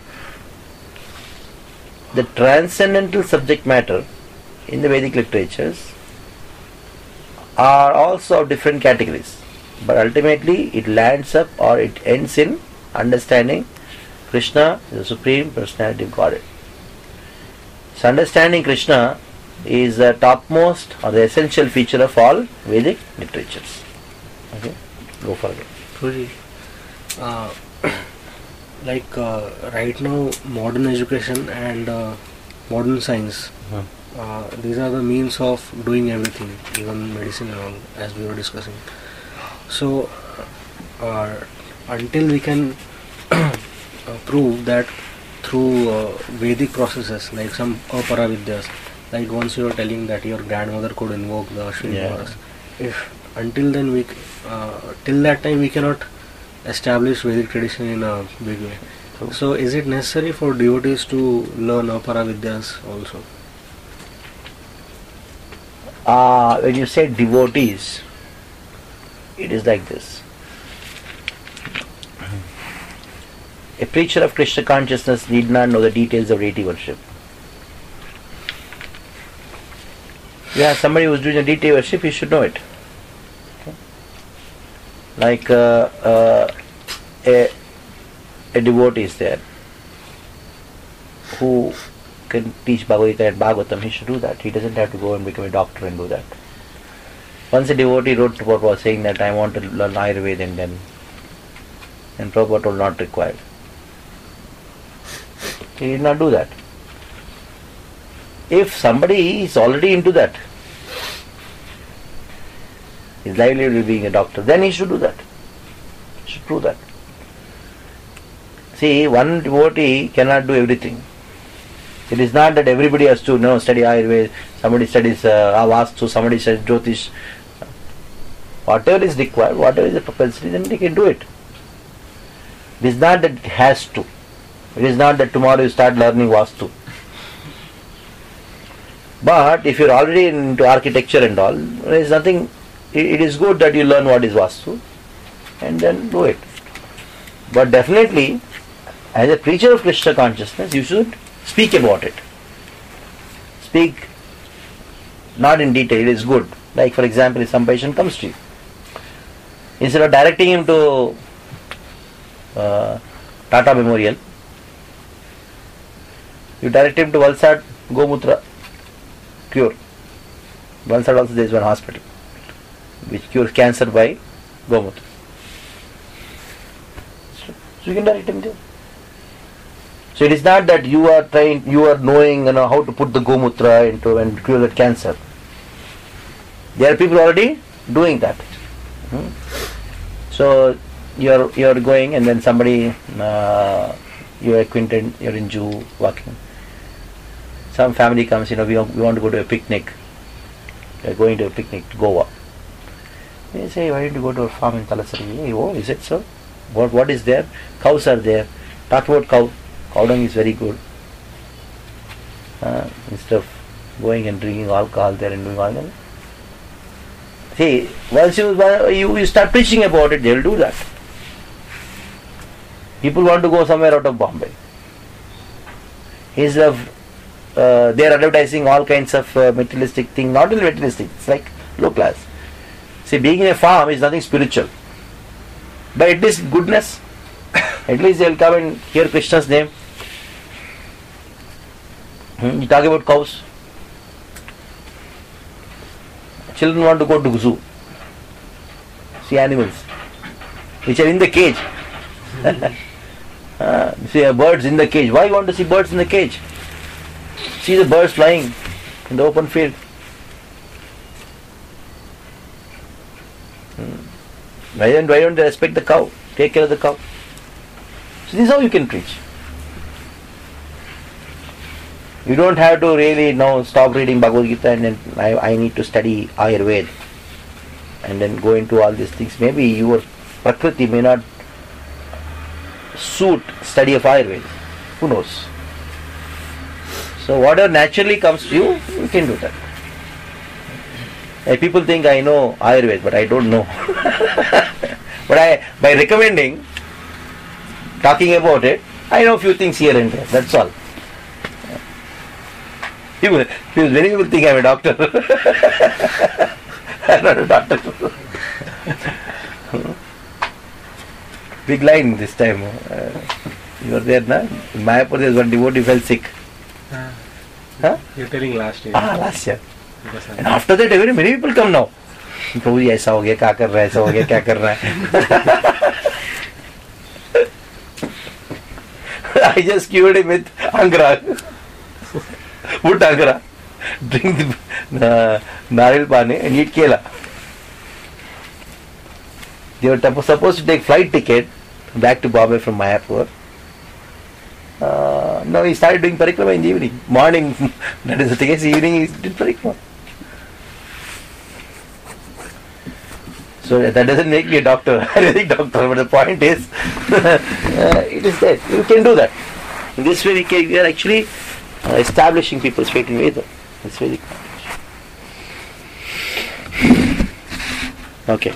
the transcendental subject matter in the Vedic literatures are also of different categories, but ultimately it lands up or it ends in understanding Krishna, the Supreme Personality of Godhead. So understanding Krishna is the topmost or the essential feature of all Vedic literatures. Okay, go further. Right now, modern education and modern science, these are the means of doing everything, even medicine and all, as we were discussing. So, until we can prove that through Vedic processes, like some Aparavidyas, like once you were telling that your grandmother could invoke the Ashwini Horas, if until then till that time we cannot establish Vedic tradition in a big way. So is it necessary for devotees to learn Apara Vidyas also? When you say devotees, it is like this. A preacher of Krishna consciousness need not know the details of deity worship. Yeah, somebody who is doing a deity worship, he should know it. Okay. Like a devotee is there who can teach Bhagavad Gita and Bhagavatam, he should do that. He doesn't have to go and become a doctor and do that. Once a devotee wrote to Prabhupada saying that I want to learn Ayurveda and Prabhupada told not required. He did not do that. If somebody is already into that, his livelihood will be being a doctor, then he should do that. He should prove that. See, one devotee cannot do everything. It is not that everybody has to study Ayurveda, somebody studies Vastu, somebody studies Jyotish. Whatever is required, whatever is the propensity, then they can do it. It is not that it has to. It is not that tomorrow you start learning Vastu. But if you are already into architecture and all, there is nothing. It is good that you learn what is Vastu and then do it. But definitely, as a preacher of Krishna consciousness, you should speak about it. Speak not in detail, it is good. Like for example, if some patient comes to you, instead of directing him to Tata Memorial, you direct him to Valsad Gomutra Cure. Valsad also there is one hospital which cures cancer by Gomutra. So you can direct him there. So it is not that you are knowing how to put the Gomutra into and cure that cancer. There are people already doing that. So you are going and then somebody you are acquainted, you are in Jew walking. Some family comes, we want to go to a picnic. They are going to a picnic to Goa. They say, why don't you go to a farm in Talasari? Oh, is it so? What is there? Cows are there. Talk about cow. Cow dung is very good. Instead of going and drinking alcohol there and doing all that. See, once you start preaching about it, they will do that. People want to go somewhere out of Bombay. Instead of they are advertising all kinds of materialistic things, not only materialistic, it's like low class. See, being in a farm is nothing spiritual. But at least goodness, at least they will come and hear Krishna's name. You talk about cows. Children want to go to zoo. See animals which are in the cage. See birds in the cage. Why you want to see birds in the cage? See the birds flying in the open field. Why don't they respect the cow? Take care of the cow. So this is how you can preach. You don't have to really now stop reading Bhagavad Gita and then I need to study Ayurveda and then go into all these things. Maybe your Prakriti may not suit study of Ayurveda. Who knows? So whatever naturally comes to you, you can do that. People think I know Ayurveda, but I don't know. But by recommending, talking about it, I know a few things here and there. That's all. Many people think I'm a doctor. I'm not a doctor. Big line this time. You were there, na? In Mayapur, there was one devotee fell sick. Huh? You're telling last year. Last year. And after that, many people come now. Prabhu ji, ऐसा हो गया, क्या कर रहा है, ऐसा हो गया, क्या कर रहा है. I just cured him with Angra. Put Angra. Drink the Naril Pani and eat Kela. They were supposed to take flight ticket back to Bombay from Mayapur. No, he started doing parikrama in the evening. Morning, that is the case, evening he did parikrama. So that doesn't make me a doctor, Ayurvedic doctor, but the point is, it is there. You can do that. In this way we are actually establishing people's faith in Veda. It's Vedic knowledge. Okay.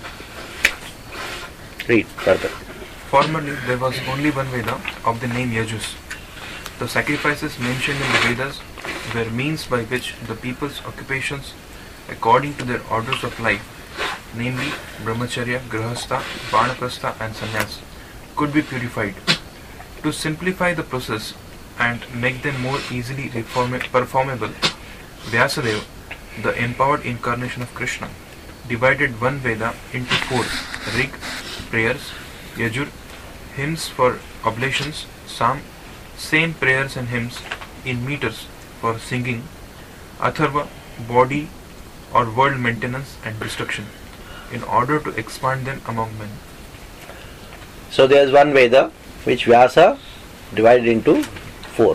Read further. Formerly, there was only one Veda of the name Yajus. The sacrifices mentioned in the Vedas were means by which the people's occupations, according to their orders of life, namely Brahmacharya, Grihastha, Vanaprastha and Sannyas, could be purified. To simplify the process and make them more easily performable, Vyasadeva, the empowered incarnation of Krishna, divided one Veda into 4: Rig, prayers; Yajur, hymns for oblations; Sam, same prayers and hymns in meters for singing; Atharva, body or world maintenance and destruction, in order to expand them among men. So there is one Veda which Vyasa divided into 4.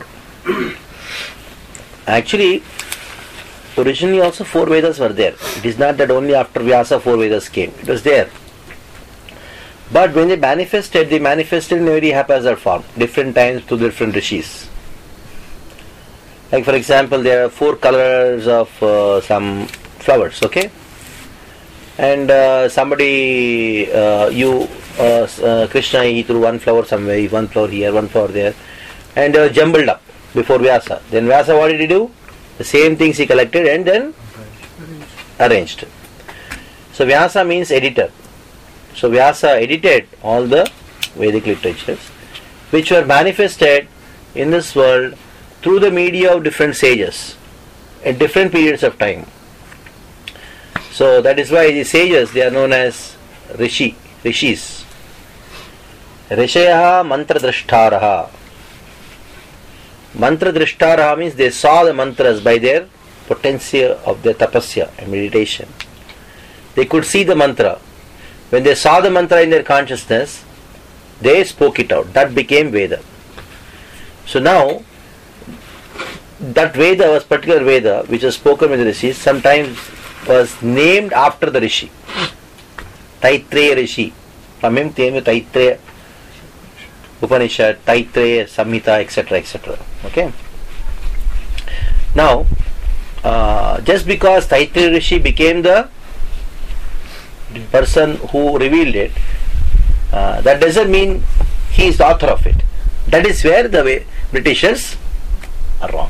Actually, originally also 4 Vedas were there. It is not that only after Vyasa 4 Vedas came. It was there. But when they manifested in a very haphazard form, different times to different rishis. Like for example, there are 4 colors of some flowers, okay? And Krishna, he threw one flower somewhere, one flower here, one flower there, and they were jumbled up before Vyasa. Then Vyasa, what did he do? The same things he collected and then arranged. So Vyasa means editor. So Vyasa edited all the Vedic literatures which were manifested in this world through the media of different sages at different periods of time. So that is why the sages, they are known as rishis. Rishayaha mantra drashtaraha. Mantra drashtaraha means they saw the mantras by their potential of their tapasya and meditation. They could see the mantra. When they saw the mantra in their consciousness, they spoke it out. That became Veda. So now, that Veda was particular Veda which was spoken with the rishis, sometimes was named after the rishi. Taittreya Rishi. From him came the Taittreya Upanishad, Taittreya Samhita, etc. etc. Okay. Now, just because Taittreya Rishi became the person who revealed it, that doesn't mean he is the author of it. That is where the Britishers are wrong.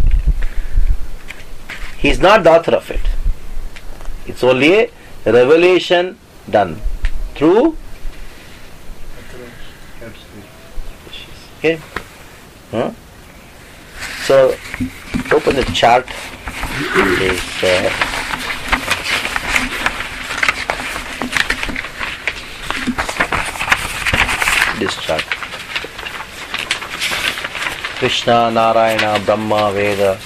He is not the author of it. It's only a revelation done through. Okay. So open the chart. This chart. Krishna, Narayana, Brahma, Veda.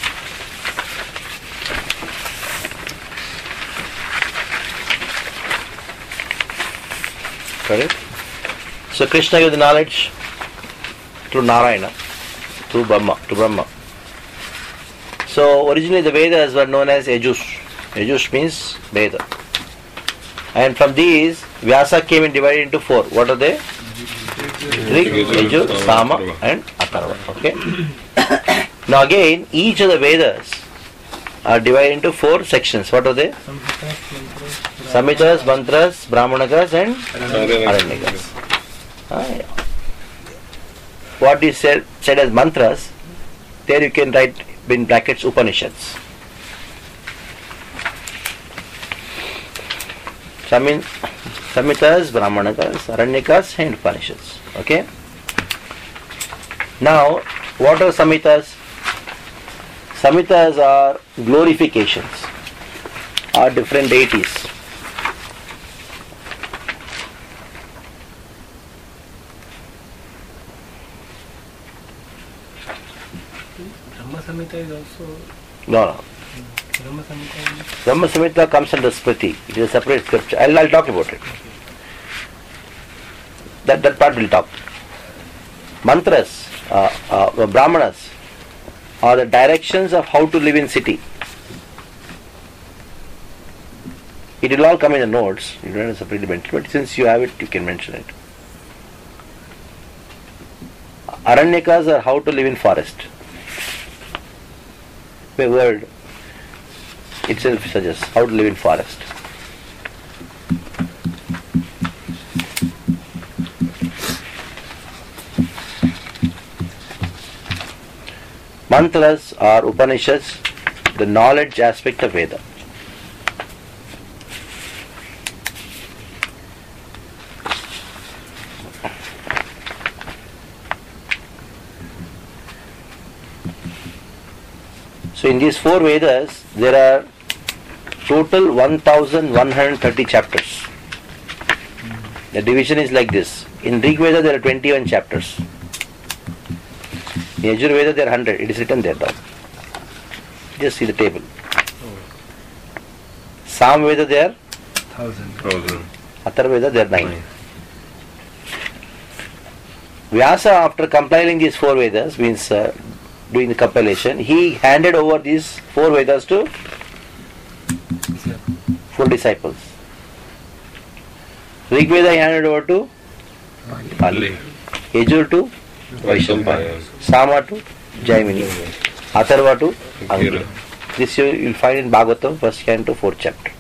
Correct? So Krishna gives the knowledge through Narayana, through Brahma, to Brahma. So originally the Vedas were known as Yajus. Yajus means Veda. And from these, Vyasa came and divided into 4. What are they? Rig, Yajur, Sama and Atharva. Okay. Now again, each of the Vedas are divided into 4 sections. What are they? Samhitas, Mantras, Brahmanakas and Aranyakas. What is said as mantras, there you can write in brackets Upanishads. Samhitas, Brahmanakas, Aranyakas and Upanishads. Okay. Now, what are Samhitas? Samhitas are glorifications, are different deities. Brahma Samhita is also. No. Brahma Samhita is. Brahma Samhita comes under Smriti. It is a separate scripture. I'll talk about it. That part will talk. Mantras, Brahmanas, are the directions of how to live in city. It will all come in the notes. You don't have to separately mention, but since you have it, you can mention it. Aranyakas are how to live in forest. The word itself suggests how to live in forest. Mantras or Upanishads, the knowledge aspect of Veda. So in these 4 Vedas, there are total 1130 chapters. The division is like this. In Rig Veda there are 21 chapters. In Yajur Veda there are 100. It is written there down. Just see the table. Sam Veda there are 1,000. Atharva Veda there are 9. Vyasa, after compiling these 4 Vedas, means doing the compilation, he handed over these 4 Vedas to 4 disciples. Rig Veda he handed over to Pali. Yajur to Vaishambhara. Sama to Jaimini. Atharva to Angira. This you will find in Bhagavatam, 1st canto, 4th chapter.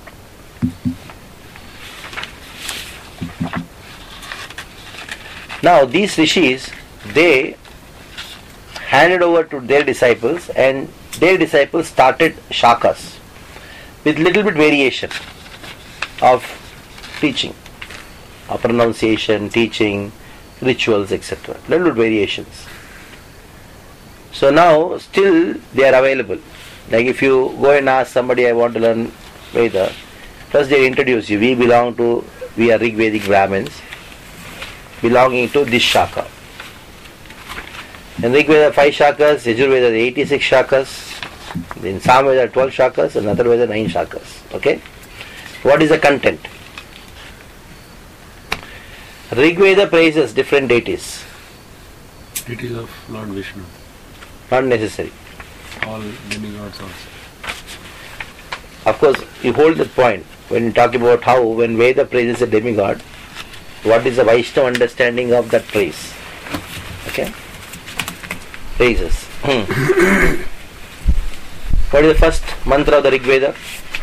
Now these rishis, they handed over to their disciples, and their disciples started shakas with little bit variation of teaching, of pronunciation, teaching, rituals, etc. Little bit variations. So now still they are available. Like if you go and ask somebody, I want to learn Veda, first they introduce you. We are Rig Vedic Brahmins belonging to this shaka. In Rig Veda 5 shakas, Yajur Veda 86 shakas, in Sam Veda 12 shakas, and Atharva Veda 9 shakas. Okay? What is the content? Rig Veda praises different deities. Deities of Lord Vishnu. Not necessary. All demigods also. Of course, you hold that point when you talk about how when Veda praises a demigod, what is the Vaishnava understanding of that praise? Okay? Praises. What is the first mantra of the Rig Veda?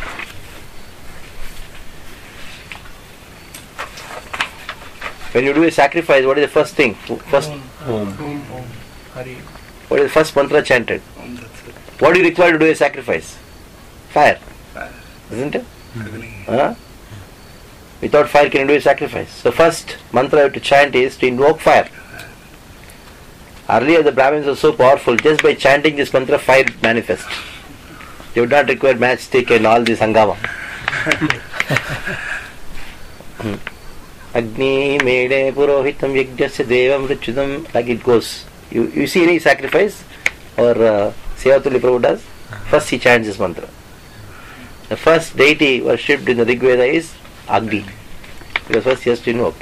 When you do a sacrifice, what is the first thing? First, Om. Hari. what is the first mantra chanted? What do you require to do a sacrifice? Fire. Isn't it? Huh? Without fire, can you do a sacrifice? So first mantra you have to chant is to invoke fire. Earlier the Brahmins were so powerful, just by chanting this mantra, fire manifests. They would not require matchstick and all this hangama. Agni mede purohitam yajnasya devam richudam, like it goes. You see any sacrifice or Sevatuli Prabhu does? First he chants this mantra. The first deity worshipped in the Rig Veda is Agni, because first he has to invoke.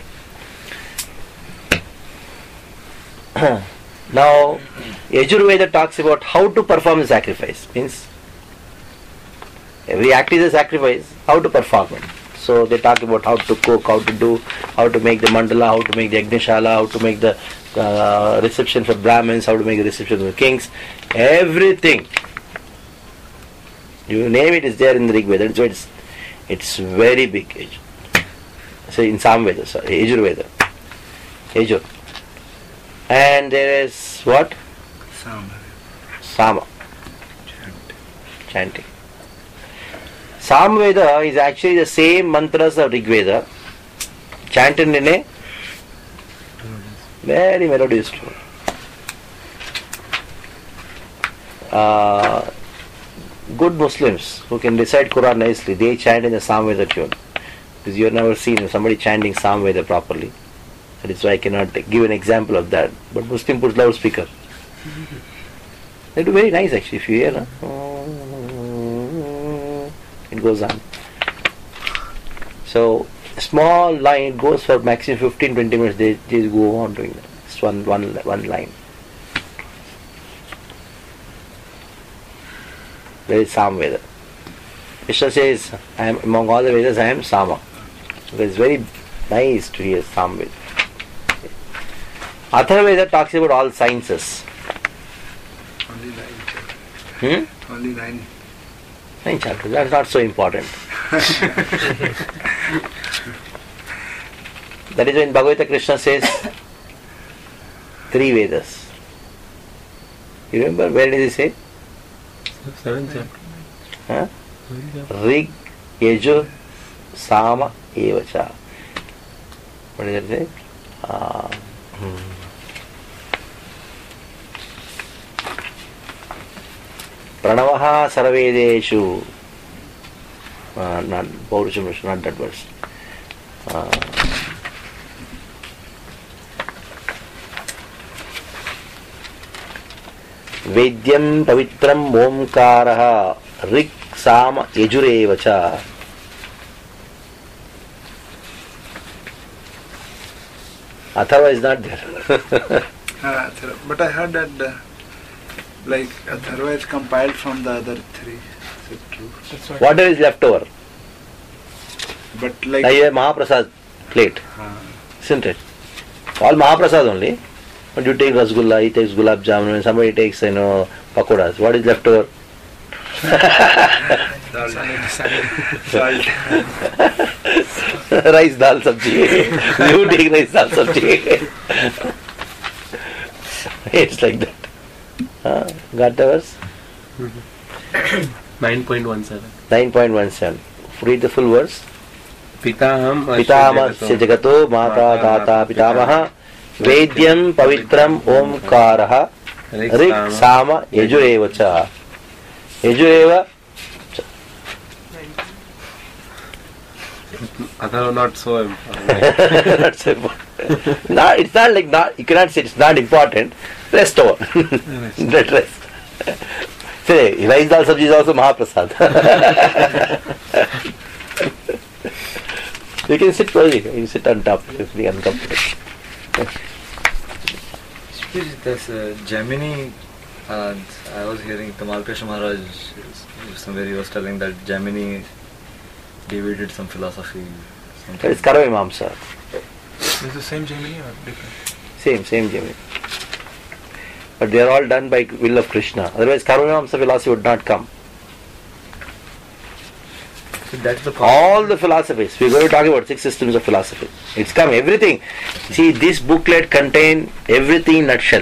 Now, Yajur Veda talks about how to perform the sacrifice. Means every act is a sacrifice, how to perform it. So they talk about how to cook, how to make the mandala, how to make the Agnishala, how to make the reception for Brahmins, how to make the reception for kings. Everything. You name it is there in the Rig Veda. So it's very big. So in Sam Veda, Yajur Veda. Yajur. And there is what? Sama. Chanting. Sam Veda is actually the same mantras of Rig Veda, chanted in a very melodious tone. Good Muslims who can recite Quran nicely, they chant in the Sam Veda tune. Because you have never seen somebody chanting Sam Veda properly. That is why I cannot give an example of that. But Muslim puts loudspeaker. They do very nice actually, if you hear. It goes on. So, a small line goes for maximum 15-20 minutes. They just go on doing that. It's one line. There is Sam Veda. Krishna says, I am among all the Vedas, I am Sama. So it's very nice to hear Samveda. Atharvaveda talks about all sciences. Only 9 chapters. Only 9. 9 chapters, that's not so important. That is when Bhagavad Gita Krishna says 3 Vedas. You remember where did he say? 7th chapter. Huh? Rig, Yajur, Sama, Evacha. What did it say? Pranavaha Sarvedeshu. Not Paurusham, not that verse. Vedyam Pavitram Omkaraha Rik Sama Yajurevacha. Atharva is not there. But I heard that like Atharva is compiled from the other 3. Is it true? That's what Water is left over. But like Now you have Mahaprasad plate, isn't it? All Mahaprasad only. But you take Rasgulla, he takes Gulab Jamun, and somebody takes, pakoras. What is left over? salt. Rice dal sabji. You take rice dal sabji. It's like that. Got the verse? 9.17. 9.17. Read the full verse. Pitaham Pitamasya jagato mata data pitamaha Vedyam pavitram omkaraha Rik sama yajurevacha. Yajureva. Atharva not so important. That's important. It's not like you cannot say it's not important. Rest over. Let rest. Say, rice dal sabji is also Mahaprasad. You can sit closely. You can sit on top if you uncomfortable. This Gemini, I was hearing Tamal Krishna Maharaj somewhere he was telling that Gemini deviated some philosophy. It's Karavimamsa. Is the same Gemini or different? Same Gemini. But they are all done by will of Krishna. Otherwise Karavimamsa philosophy would not come. So that's the All the philosophies. We are going to talk about 6 systems of philosophy. It's come, everything. See, this booklet contains everything in nutshell.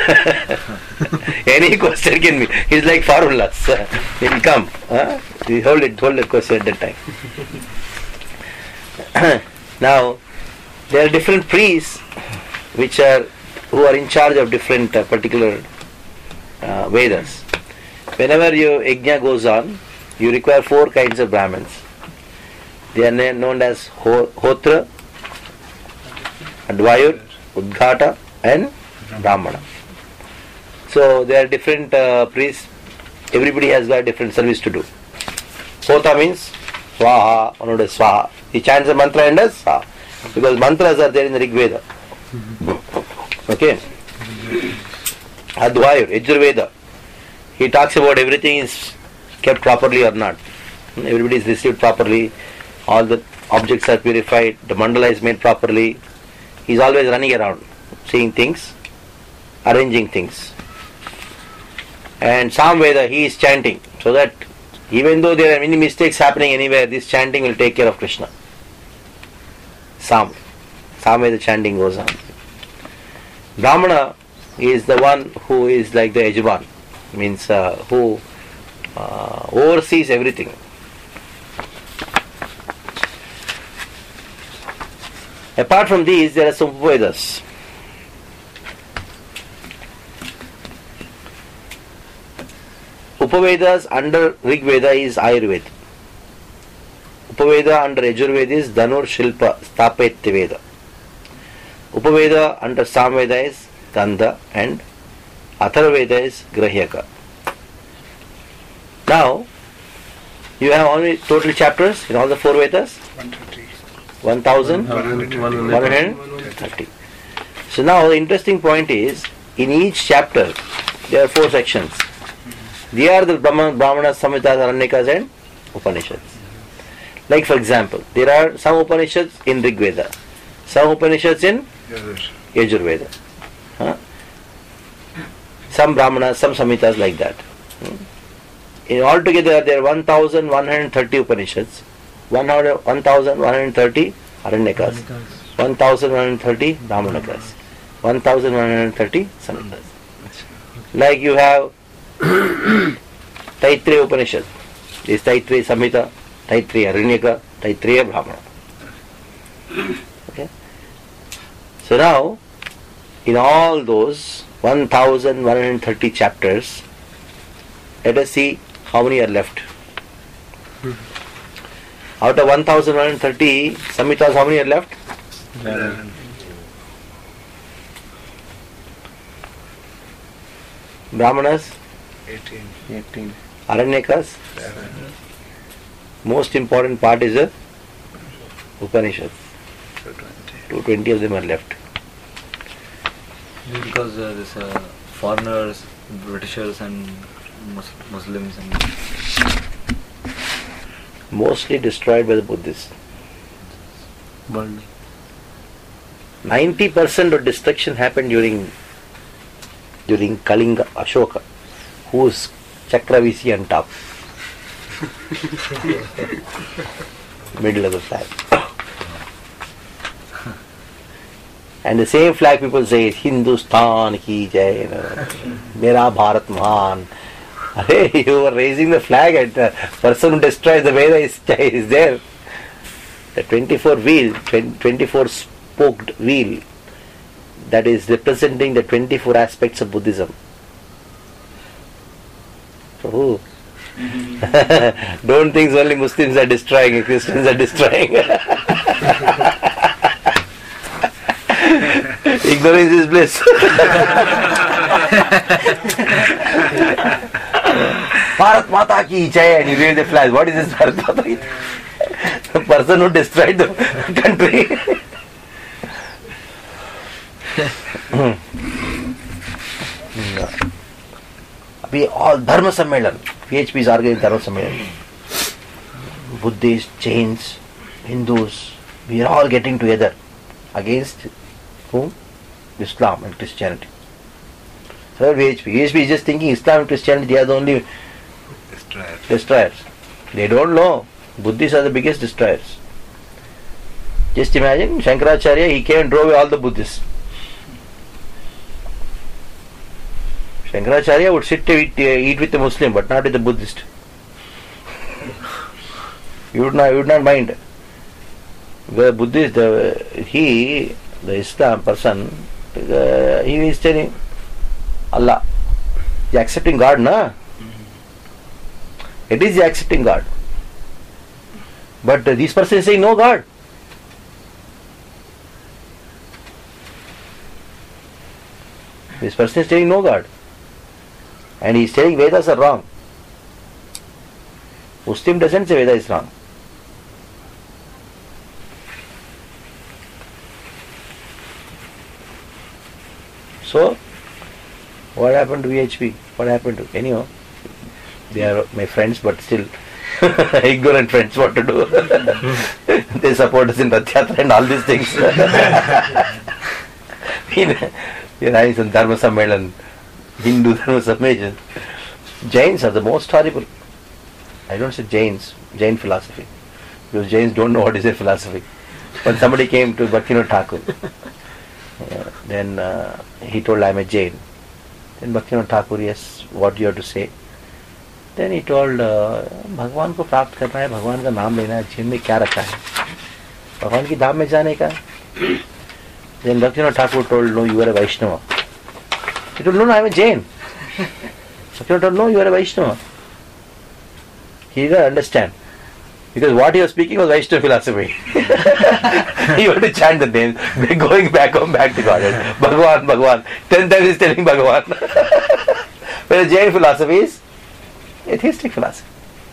Any question can be. It's like formulas. It will come. We hold the question at that time. Now, there are different priests who are in charge of different particular Vedas. Whenever your yajna goes on, you require 4 kinds of Brahmins. They are known as Hotra, Advayur, Udghata and Brahmana. So there are different priests. Everybody has got different service to do. Hotra means Swaha, one does Swaha. He chants the mantra and does Swaha. Because mantras are there in the Rig Veda. Okay. Advayur, Yajurveda. He talks about everything is kept properly or not. Everybody is received properly. All the objects are purified. The mandala is made properly. He is always running around, seeing things, arranging things. And Samveda, he is chanting, so that even though there are many mistakes happening anywhere, this chanting will take care of Krishna. Samveda chanting goes on. Brahmana is the one who is like the Yajman, means who oversees everything. Apart from these, there are some Upavedas. Upavedas under Rig Veda is Ayurveda. Upaveda under Yajurveda is Dhanur Shilpa Stapetya Veda. Upaveda under Samveda is Gandha and Atharvaveda is Grahyaka. Now, you have only total chapters in all the 4 Vedas? 1,130. So now the interesting point is, in each chapter, there are 4 sections. They are the Brahmanas, Samhitas, Aranyakas and Upanishads. Like for example, there are some Upanishads in Rig Veda, some Upanishads in Yajurveda, some Brahmanas, some Samhitas like that. In altogether there are 1130 Upanishads, 1130 Aranyakas, 1130 Brahmanakas, 1130 Samhitas. Like you have Taittiriya Upanishad, this Taittiriya Samhita, Taittiriya Aranyaka, Taittiriya Brahmana. Okay. So now, in all those 1130 chapters, let us see how many are left. Out of 1130 Samhitas, how many are left? 11. Brahmanas, 18. Aranyakas. Most important part is the Upanishads. 220 of them are left. Because this foreigners, Britishers and Muslims and Mostly destroyed by the Buddhists. Burned. 90% of destruction happened during Kalinga, Ashoka, whose chakra we see on top. Middle of the flag. And the same flag people say, Hindustan ki jai, Mera Bharat Mahan. Hey, you were raising the flag and the person who destroys the Veda is there. The 24 spoked wheel, that is representing the 24 aspects of Buddhism. So, don't think only Muslims are destroying and Christians are destroying. Ignorance is bliss. Bharat Mata ki jai, and you raise the flag. What is this Bharat Mata ki jai? The person who destroyed the country. We all Dharma Sammelan. PHP is organizing Dharma Sammelan. Buddhists, Jains, Hindus, we are all getting together against whom? Islam and Christianity. So VHP is just thinking Islam and Christianity, they are the only destroyers. They don't know Buddhists are the biggest destroyers. Just imagine Shankaracharya, he came and drove away all the Buddhists. Shankaracharya would sit to eat with the Muslim but not with the Buddhist. You would not mind. The Buddhist, the Islam person, he is telling Allah. He is accepting God, na? It is the accepting God. But this person is saying no God. This person is saying no God. And he is saying Vedas are wrong. Muslim doesn't say Veda is wrong. So, what happened to VHP? What happened to anyhow? They are my friends, but still ignorant friends. What to do? They support us in Rath Yatra and all these things. We are having some Dharma Sammelan, Hindu Dharma Sammelan. Jains are the most horrible. I don't say Jains, Jain philosophy, because Jains don't know what is their philosophy. When somebody came to Bhaktivinoda Thakur, then he told, I am a Jain. Then Bhaktivinoda Thakur, yes, what do you have to say? Then he told, भगवान को प्राप्त करना है, भगवान का नाम लेना है, जीवन में क्या रखा है? भगवान की धाम में जाने का? Then Bhaktivinoda Thakur told, no, you are a Vaishnava. He told, no, I am a Jain. Bhaktivinoda told, no, you are a Vaishnava. He didn't understand. Because what he was speaking was Vaishnava philosophy. He had to chant the name, going back to Godhead. Bhagwan, Bhagwan. 10 times he is telling Bhagwan. Whereas Jain philosophy is atheistic philosophy.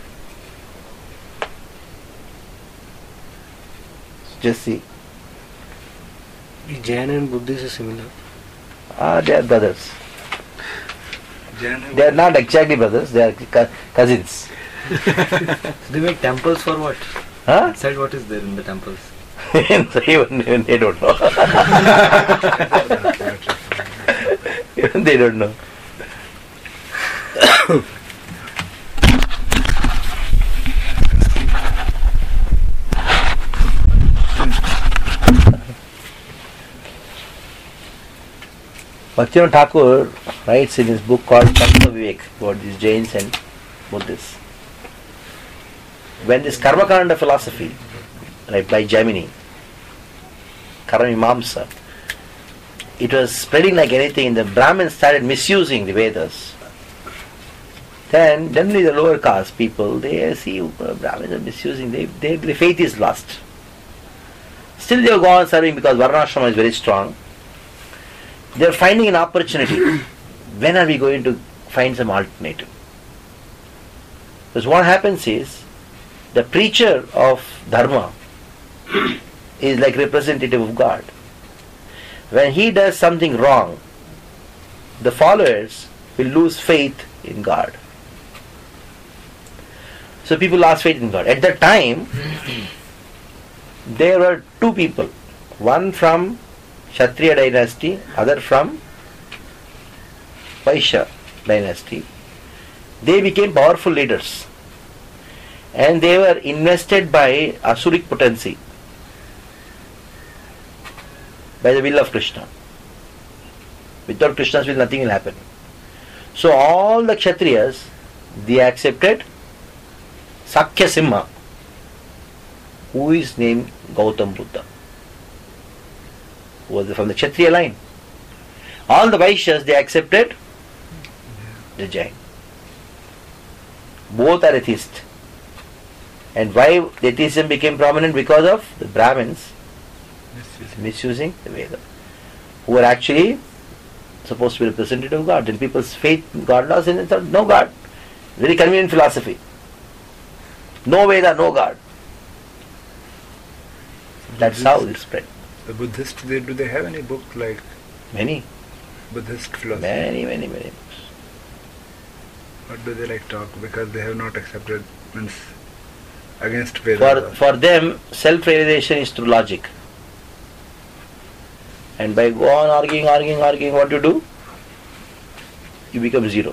Just see. Jain and Buddhist are similar. They are brothers. They are not exactly brothers, they are cousins. They make temples for what? Huh? Inside what is there in the temples? Even they don't know. Even they don't know. Bhaktivinoda Thakur writes in his book called Tattva Vivek about these Jains and Buddhists. When this Karmakanda philosophy, like by Jaimini, Karamimamsa, it was spreading like anything, the Brahmins started misusing the Vedas. Then generally the lower caste people, they see Brahmins are misusing, their faith is lost. Still they go on serving because Varnashrama is very strong. They are finding an opportunity. When are we going to find some alternative? Because what happens is, the preacher of Dharma is like representative of God. When he does something wrong, the followers will lose faith in God. So people lost faith in God. At that time, there were two people. One from Kshatriya dynasty, other from Vaishya dynasty. They became powerful leaders. And they were invested by Asuric potency, by the will of Krishna. Without Krishna's will, nothing will happen. So all the Kshatriyas, they accepted Sakya Simha, who is named Gautam Buddha, who was from the Kshatriya line. All the Vaishyas, they accepted the Jain. Both are atheists. And why atheism became prominent? Because of the Brahmins misusing the Veda, who were actually supposed to be representative of God. Then people's faith in God lost, and they thought, no God. Very convenient philosophy. No Veda, no God. That's how it spread. The Buddhists, do they have any book like Many. Buddhist philosophy? Many books. What do they like talk? Because they have not accepted, means against Veda. For them, self-realization is through logic. And by go on arguing, what you do? You become zero.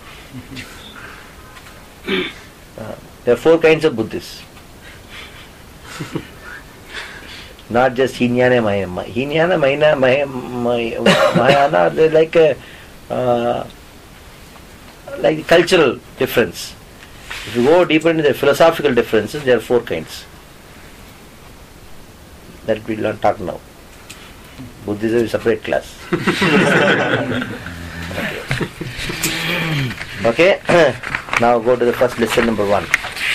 There are four kinds of Buddhists. Not just Hinayana, Mahayana. Hinayana, Mahayana, they're like a cultural difference. If you go deeper into the philosophical differences, there are four kinds. That we will not talk now. Buddhism is a separate class. Okay. Now go to the first lesson, number 1.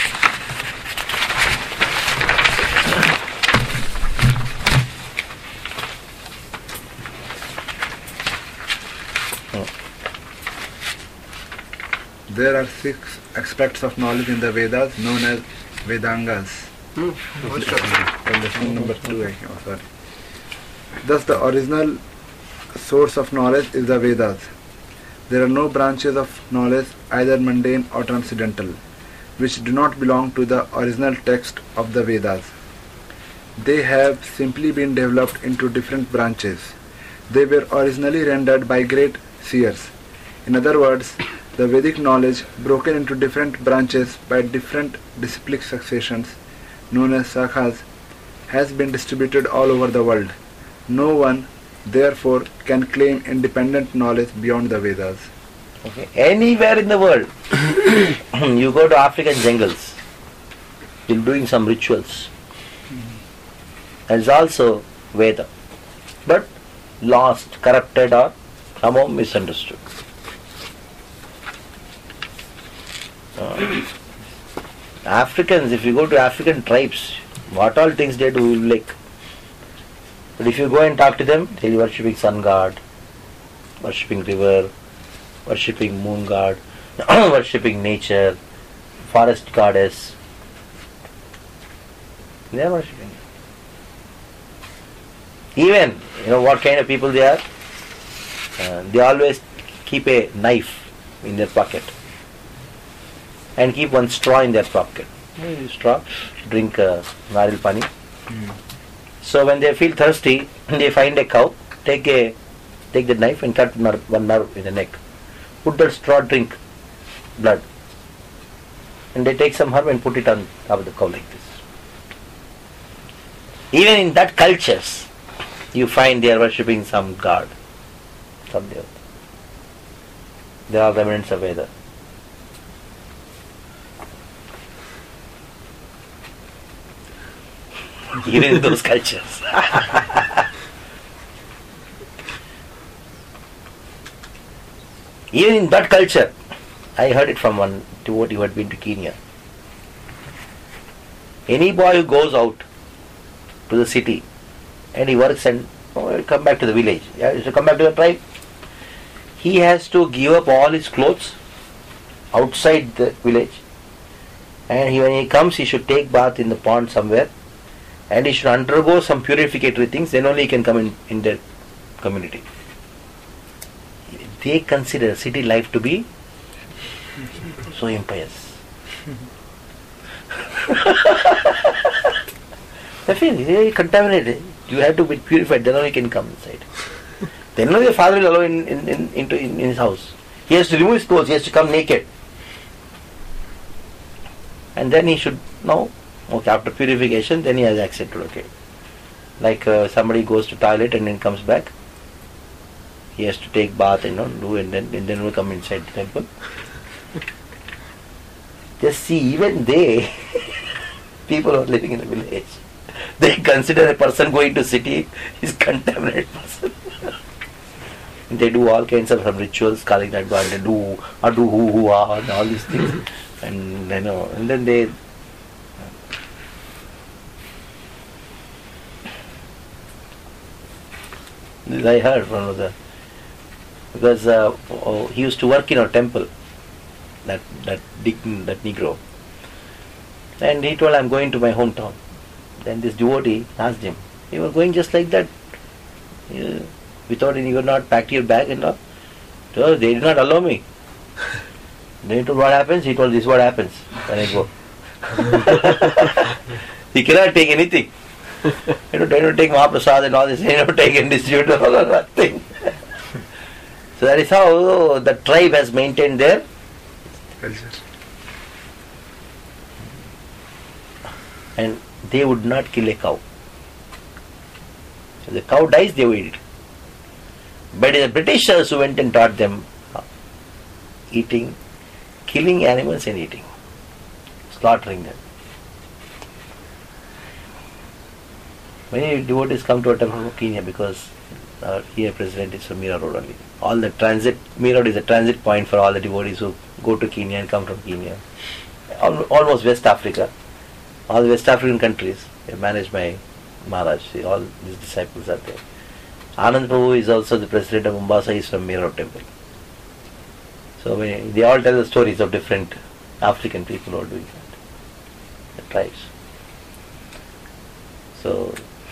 There are 6 aspects of knowledge in the Vedas known as Vedangas. Lesson number 2. Sorry. Thus, the original source of knowledge is the Vedas. There are no branches of knowledge, either mundane or transcendental, which do not belong to the original text of the Vedas. They have simply been developed into different branches. They were originally rendered by great seers. In other words, the Vedic knowledge, broken into different branches by different disciplic successions, known as sakhas, has been distributed all over the world. No one, therefore, can claim independent knowledge beyond the Vedas. Okay. Anywhere in the world, you go to African jungles, you're doing some rituals. And it's also Veda, but lost, corrupted, or somehow misunderstood. Africans, if you go to African tribes, what all things they do, you will like. But if you go and talk to them, they'll be worshipping sun god, worshipping river, worshipping moon god, worshipping nature, forest goddess. They are worshipping. Even, what kind of people they are? They always keep a knife in their pocket. and keep one straw in their pocket. Straw, drink naril pani. So when they feel thirsty, they find a cow, take the knife and cut one nerve in the neck. Put that straw, drink blood. And they take some herb and put it on top of the cow like this. Even in that cultures, you find they are worshipping some god, some devata. There are remnants of Veda. Even in those cultures. Even in that culture, I heard it from one devotee who had been to Kenya. Any boy who goes out to the city and he works and will come back to the village, he has to come back to the tribe, he has to give up all his clothes outside the village, and when he comes he should take bath in the pond somewhere, and he should undergo some purificatory things, then only he can come in their community. They consider city life to be so impious. They feel very contaminated. You have to be purified, then only you can come inside. Then only the father will allow in his house. He has to remove his clothes, he has to come naked. And then he should know, okay, after purification, then he has accepted, okay. Like somebody goes to toilet and then comes back, he has to take bath and do, and then will come inside the temple. Just see, even they, people who are living in the village, they consider a person going to city is contaminated person. They do all kinds of rituals, calling that God, they do hoo and all these things, and and then they. This I heard from one of the, because he used to work in a temple, that Negro, and he told, I'm going to my hometown. Then this devotee asked him, you were going just like that, without you were not packed your bag and all? So they did not allow me. Then he told, what happens? He told, this is what happens when I go. He cannot take anything. They don't take Mahaprasad and all this, they don't take and distribute all or nothing. So that is how the tribe has maintained their culture. And they would not kill a cow. If the cow dies, they will eat it. But the Britishers who went and taught them killing animals and eating, slaughtering them. Many devotees come to a temple from Kenya because here president is from Mira Road only. All the Mira Road is a transit point for all the devotees who go to Kenya and come from Kenya. Almost West Africa. All the West African countries are managed by Maharaj. See, all his disciples are there. Anand Prabhu is also the president of Mombasa. He is from Mira Road Temple. So they all tell the stories of different African people who are doing that. The tribes. So,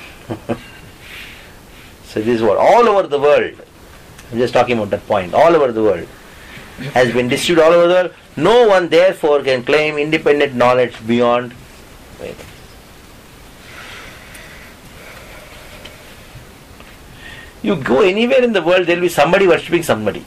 so this is what all over the world, I'm just talking about that point, all over the world, has been distributed all over the world. No one therefore can claim independent knowledge beyond Vedas. You go anywhere in the world, there will be somebody worshipping somebody.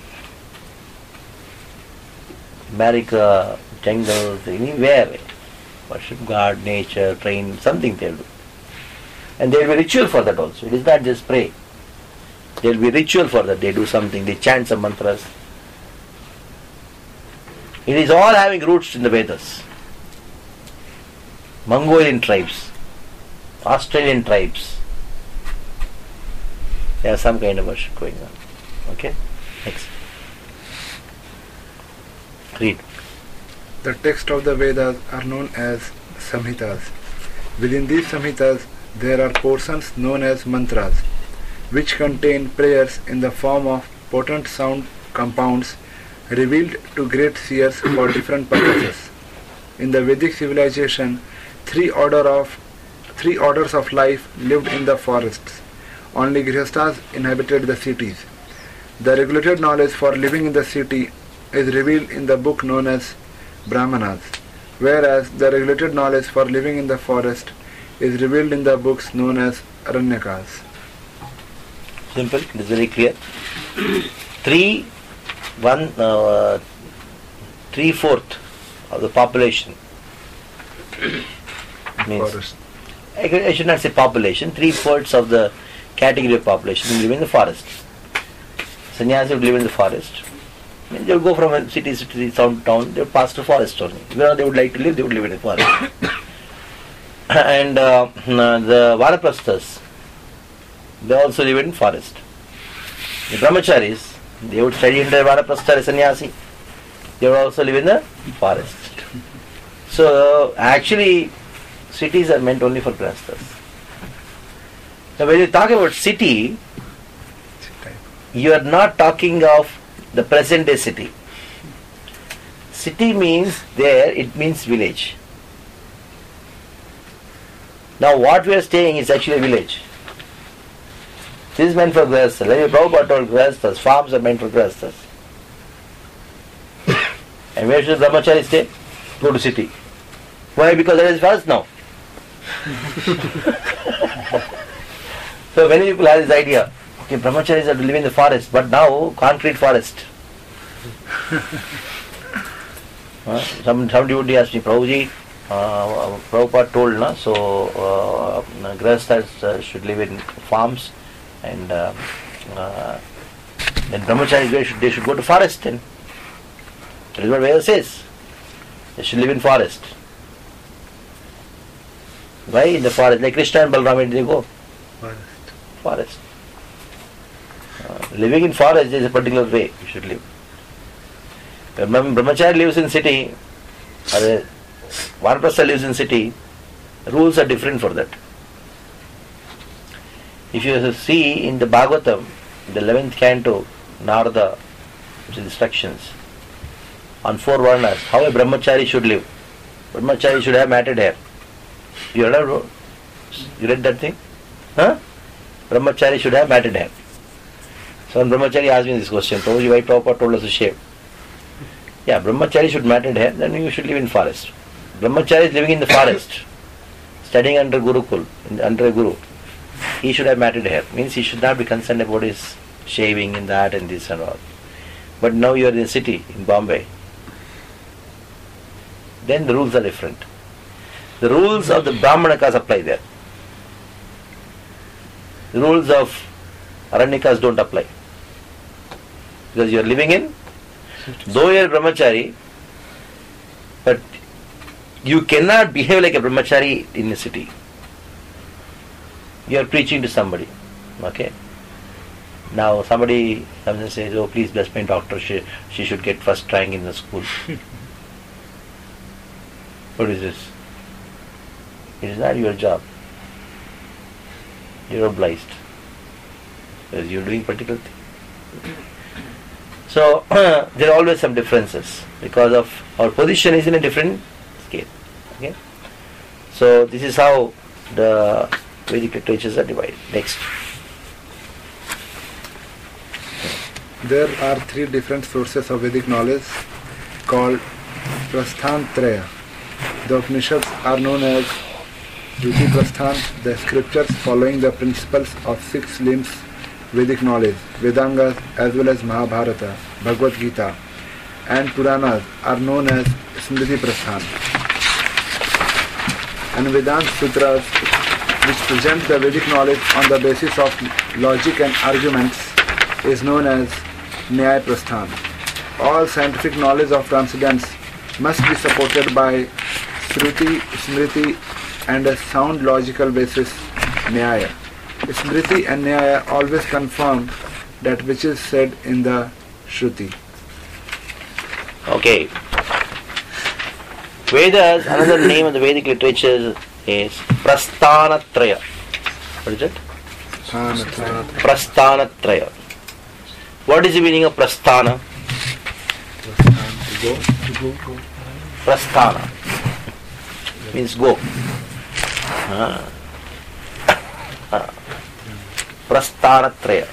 America, jungles, anywhere. Worship God, nature, train, something they will do. And there will be ritual for that also. It is not just pray. There will be ritual for that. They do something, they chant some mantras. It is all having roots in the Vedas. Mongolian tribes, Australian tribes, they have some kind of worship going on. Okay? Next. Read. The texts of the Vedas are known as Samhitas. Within these Samhitas, there are portions known as mantras, which contain prayers in the form of potent sound compounds revealed to great seers for different purposes. In the Vedic civilization, three orders of life lived in the forests. Only Grihasthas inhabited the cities. The regulated knowledge for living in the city is revealed in the book known as Brahmanas, whereas the regulated knowledge for living in the forest is revealed in the books known as Aranyakas. Simple, it is very clear. 3/4 of the population means, Forest. I should not say population, 3/4 of the category of population will live in the forest. Sannyasi would live in the forest. I mean, they would go from a city to town, they would pass to forest only. Where they would like to live, they would live in the forest. And the Vanaprasthas, they also live in forest. The Brahmacharis, they would study in the Vanaprastha Sannyasi. They would also live in the forest. So actually, cities are meant only for Grahasthas. Now when you talk about city, you are not talking of the present day city. City means there, it means village. Now what we are staying is actually a village. This is meant for Grahasthas. Like Prabhupada told Grahasthas, farms are meant for Grahasthas. And where should Brahmachari stay? Go to city. Why? Because there is forest now. So many people have this idea, okay, Brahmacharis are to live in the forest, but now concrete forest. Some devotee asked me, Prabhuji, Prabhupada told, na, so Grahasthas should live in farms, and then Brahmacharis, they should go to forest then. That is what Veda says. They should live in forest. Why in the forest? Like Krishna and Balram, where did they go? Forest. Living in forest is a particular way you should live. When Brahmachari lives in city, or Vanaprastha lives in city, rules are different for that. If you see in the Bhagavatam, the 11th canto, Narada, which is instructions on 4 varnas, how a Brahmachari should live. Brahmachari should have matted hair. You read that thing? Huh? Brahmachari should have matted hair. So when Brahmachari asked me this question, Prabhuji, why Prabhupada told us to shave? Yeah, Brahmachari should matted hair, then you should live in forest. Brahmachari is living in the forest, studying under Gurukul, under a Guru. He should have matted hair. Means he should not be concerned about his shaving and that and this and all. But now you are in a city, in Bombay. Then the rules are different. The rules of the Brahmanakas apply there. The rules of Aranyakas don't apply. Because you are living in, though you are Brahmachari, but you cannot behave like a Brahmachari in a city. You are preaching to somebody. Okay? Now somebody comes and says, oh please bless my doctor, she should get first rank in the school. What is this? It is not your job. You are obliged. Because you are doing particular thing. So there are always some differences because of our position is in a different scale. Okay? So this is how the Vedic literatures are divided. Next. There are 3 different sources of Vedic knowledge called Prasthantraya. The Upanishads are known as Shruti Prasthan, the scriptures following the principles of 6 limbs Vedic knowledge, Vedangas as well as Mahabharata, Bhagavad Gita, and Puranas are known as Smriti Prasthan. And Vedanta Sutras, which present the Vedic knowledge on the basis of logic and arguments, is known as Nyaya Prasthan. All scientific knowledge of transcendence must be supported by Shruti, Smriti, and a sound logical basis, Nyaya. Smriti and Nyaya always confirm that which is said in the Shruti. Okay. Vedas, another name of the Vedic literature is Prasthanatraya. What is it? Prasthanatraya. What is the meaning of Prasthana? Prasthana means go. Prasthanatraya.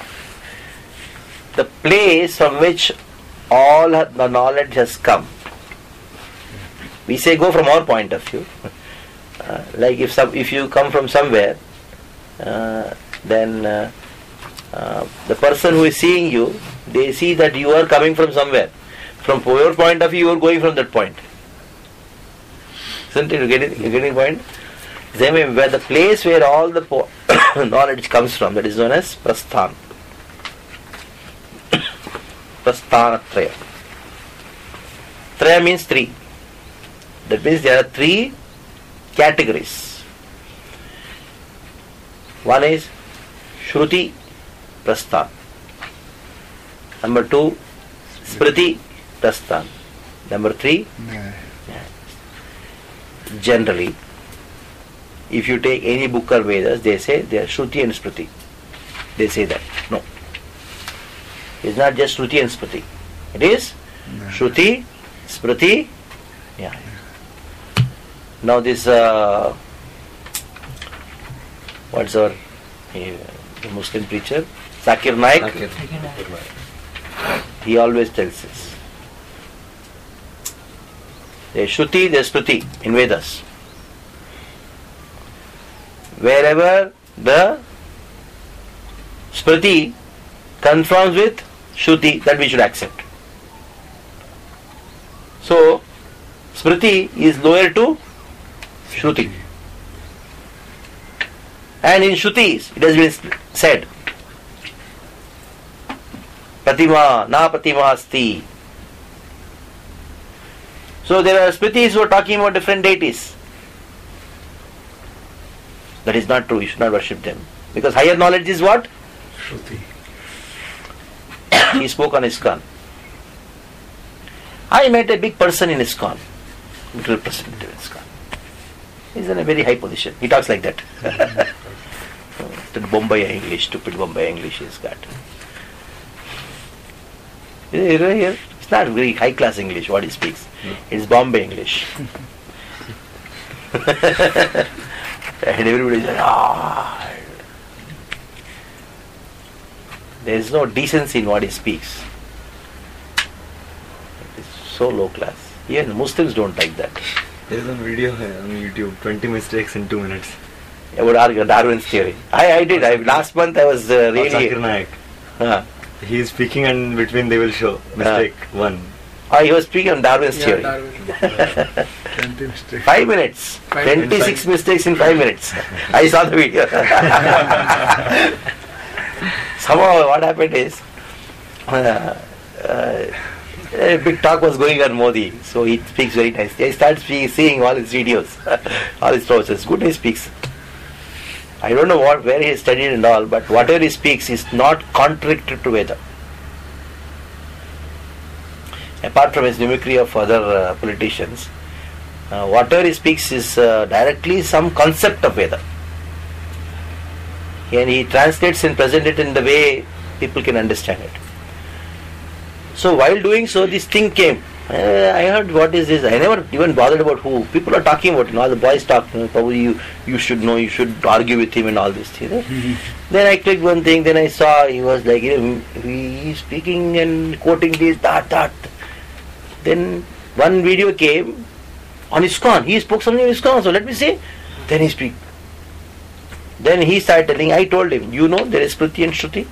The place from which all the knowledge has come. We say go from our point of view. Like if you come from somewhere, then the person who is seeing you, they see that you are coming from somewhere. From your point of view, you are going from that point. Isn't it? You getting the point? Same way, where the place where all the knowledge comes from, that is known as prasthan. Prasthanatraya. Traya means three. That means there are three categories. One is Shruti Prasthan. Number two, Smriti Prasthan. Number three, generally, if you take any book or Vedas, they say they are Shruti and Smriti. They say that. No. It's not just Shruti and Smriti. It is Shruti, Smriti. Yeah. Now this, what's our the Muslim preacher? Zakir Naik. He always tells us. There is Shruti, there is Smriti in Vedas. Wherever the Smriti confirms with Shruti, that we should accept. So, Smriti is lower to Shruti. And in Shrutis, it has been said, Pratima, na Pratima asti. So there are Smritis who are talking about different deities. That is not true. You should not worship them. Because higher knowledge is what? Shruti. He spoke on ISKCON. I met a big person in ISKCON. Big representative in ISKCON. He's in a very high position. He talks like that. That Bombay English, stupid Bombay English he's got. It's not very high class English what he speaks. It's Bombay English. And everybody says, there is no decency in what he speaks. It's so low class. Even Muslims don't like that. There is a video on YouTube, 20 mistakes in 2 minutes. About Darwin's theory. I did. Last month I was really... Zakir Naik. He is speaking and between they will show mistake 1. He was speaking on Darwin's theory. Darwin. 20 mistakes. 5 minutes. 5 26 mistakes in 5 minutes. I saw the video. Somehow what happened is, a big talk was going on Modi, so he speaks very nicely. I started seeing all his videos, all his process. Good he speaks. I don't know where he studied and all, but whatever he speaks is not contradictory to Veda. Apart from his mimicry of other politicians, whatever he speaks is directly some concept of Veda. And he translates and presents it in the way people can understand it. So while doing so, this thing came. I heard, what is this? I never even bothered about who. People are talking about it. All the boys talk. Probably you should know, you should argue with him and all this thing. Then I clicked one thing, then I saw he was like, he's speaking and quoting this, that. Then one video came on ISKCON. He spoke something on ISKCON, so let me see. Then he speak. Then he started telling, I told him, there is Smriti and Shruti.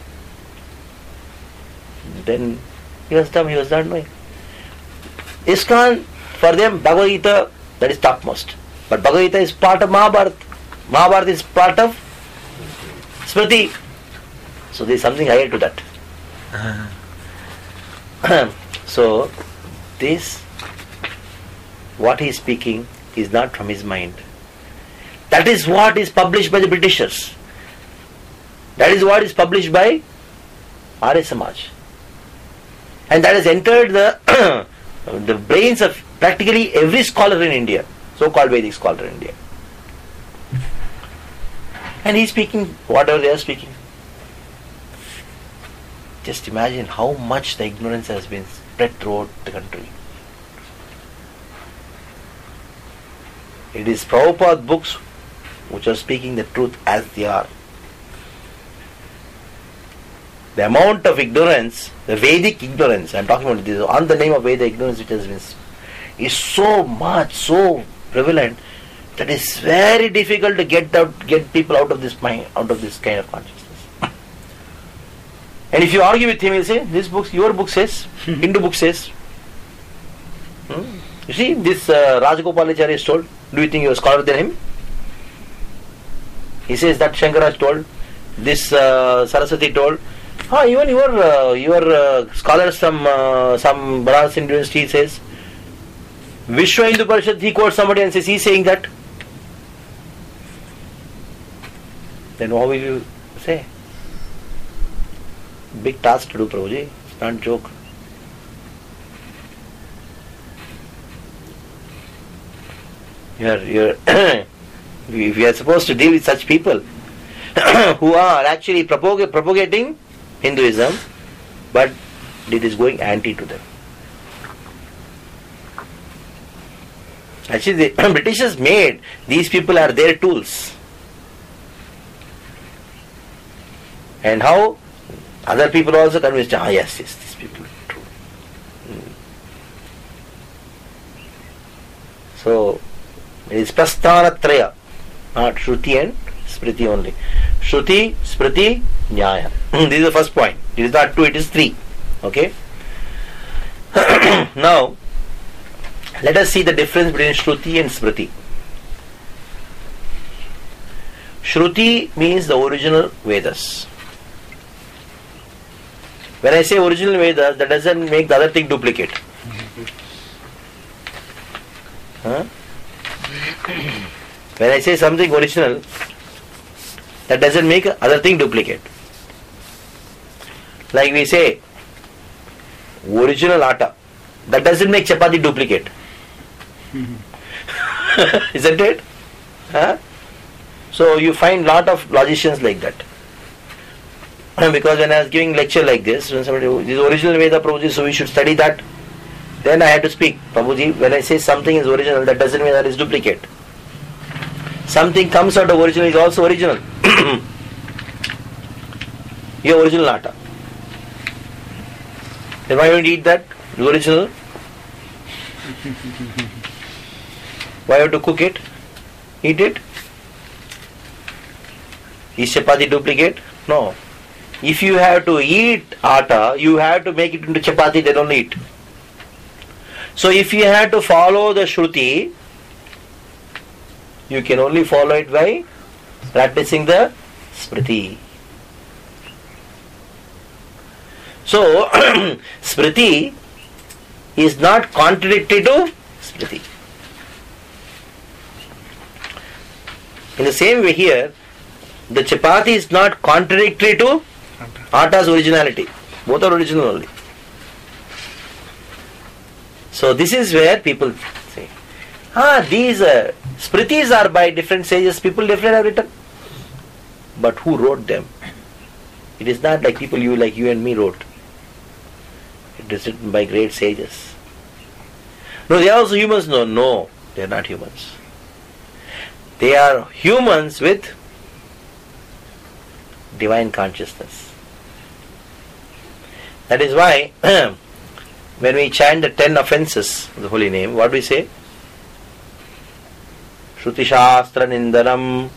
Then he was dumb, he was not knowing. ISKCON, for them, Bhagavad Gita, that is topmost. But Bhagavad Gita is part of Mahabharata. Mahabharata is part of Smriti. So there is something higher to that. So, this, what he is speaking, is not from his mind. That is what is published by the Britishers. That is what is published by Arya Samaj. And that has entered the brains of practically every scholar in India, so-called Vedic scholar in India. And he is speaking whatever they are speaking. Just imagine how much the ignorance has been spread throughout the country. It is Prabhupada books which are speaking the truth as they are. The amount of ignorance, the Vedic ignorance, I am talking about this, on the name of Vedic ignorance which has been is so much, so prevalent that it's very difficult to get people out of this mind, out of this kind of consciousness. And if you argue with him, he'll say, "This book, your book says, Hindu book says." You see, this Rajagopalacharya is told. Do you think you are scholar than him? He says that Shankaraj told. This Saraswati told. Even your scholars from some Banaras University says. Vishwa Hindu Parishad, he quotes somebody and says he's saying that. Then what will you say? Big task to do, Prabhuji. It's not a joke. We are supposed to deal with such people who are actually propagating Hinduism, but it is going anti to them. Actually, the Britishers made these people are their tools. And how other people also convinced, yes, these people are true. So, it is Prasthanatraya, not Shruti and Smriti only. Shruti, Smriti, Nyaya. This is the first point. It is not 2, it is 3. Okay? Now, let us see the difference between Shruti and Smriti. Shruti means the original Vedas. When I say original Vedas, that doesn't make the other thing duplicate. When I say something original, that doesn't make other thing duplicate. Like we say, original atta, that doesn't make chapati duplicate. Isn't it? So you find lot of logicians like that. Because when I was giving lecture like this, when somebody, this is original Veda, Prabhuji, so we should study that. Then I had to speak, Prabhuji, when I say something is original, that doesn't mean that is duplicate. Something comes out of original is also original. Your original atta. Then why don't you eat that? The original. Why have to cook it? Eat it? Is chapati duplicate? No. If you have to eat atta, you have to make it into chapati, then only eat. So if you have to follow the Shruti, you can only follow it by practicing the Smriti. So, Smriti is not contradictory to Smriti. In the same way here, the chapati is not contradictory to atta's originality. Both are original only. So this is where people say, these Smritis are by different sages, people different have written. But who wrote them? It is not like people like you and me wrote. It is written by great sages. No, they are also humans. No, they are not humans. They are humans with divine consciousness. That is why when we chant the 10 offences of the holy name, what do we say? Shruti Shastra Nindanam.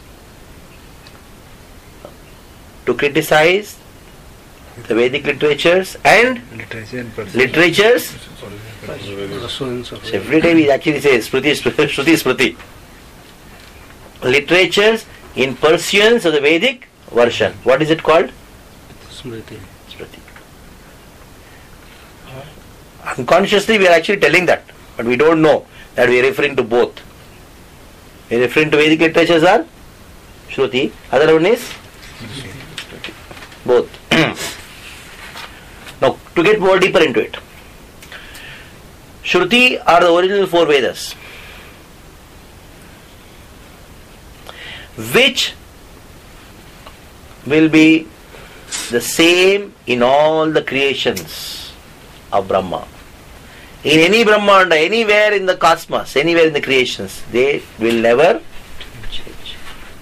To criticize the Vedic literatures and literatures. So every day we actually say Shruti Smriti. Literatures in pursuance of the Vedic version. What is it called? Smriti. Unconsciously we are actually telling that, but we don't know that we are referring to both. We are referring to Vedic literatures are Shruti, other one is Smriti. Both. Now, to get more deeper into it, Shruti are the original 4 Vedas, which will be the same in all the creations of Brahma. In any Brahmanda, anywhere in the cosmos, anywhere in the creations, they will never change.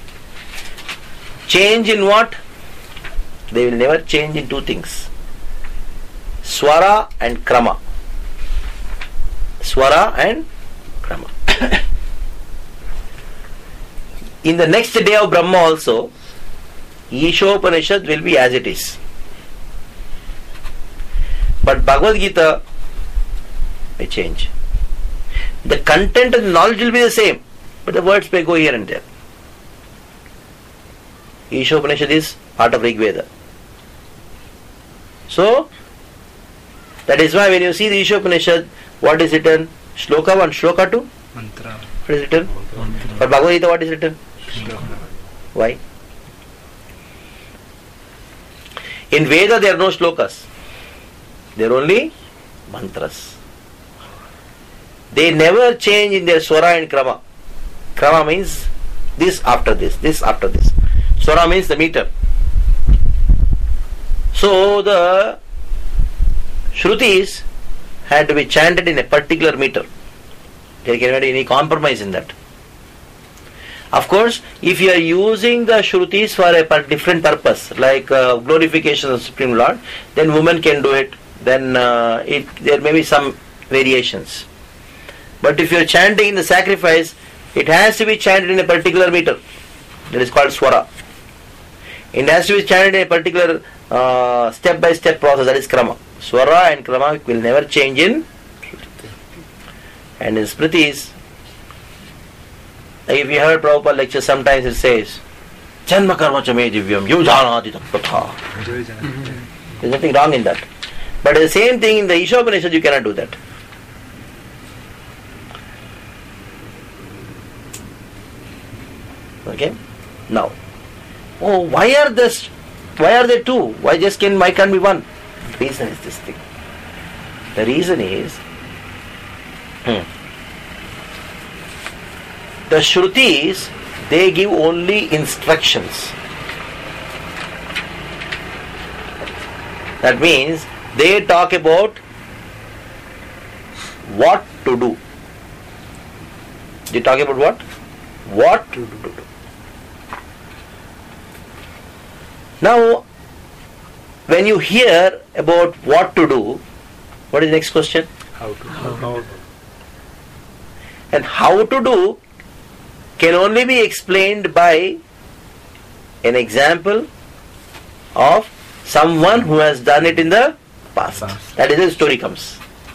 Change in what? They will never change in 2 things. Swara and Krama. Swara and Krama. In the next day of Brahma also, Ishopanishad will be as it is. But Bhagavad Gita may change. The content and the knowledge will be the same, but the words may go here and there. Ishopanishad is part of Rig Veda. So, that is why when you see the Ishopanishad, what is written? Shloka 1, Shloka 2? Mantra. What is written? For Bhagavad Gita, what is written? Why? In Veda there are no shlokas. There are only mantras. They never change in their Swara and Krama. Krama means this after this, this after this. Swara means the meter. So the Shrutis had to be chanted in a particular meter. There cannot be any compromise in that. Of course, if you are using the Shrutis for a different purpose, like glorification of the Supreme Lord, then women can do it. Then there may be some variations. But if you are chanting in the sacrifice, it has to be chanted in a particular meter. That is called Swara. It has to be chanted in a particular step-by-step process. That is Krama. Swara and Krama will never change in Shruti. And in Smritis, if you heard Prabhupada lecture, sometimes it says, Janma karma cha me divyam, yujanati tatpatha. There's nothing wrong in that. But the same thing in the Ishopanishad, you cannot do that. Okay? Now, why are there two? Why can't be one? The reason is this thing. The reason is the Shrutis, they give only instructions. That means they talk about what to do. They talk about what? What to do. Now, when you hear about what to do, what is the next question? How to. And how to do can only be explained by an example of someone who has done it in the past. That is where the story comes.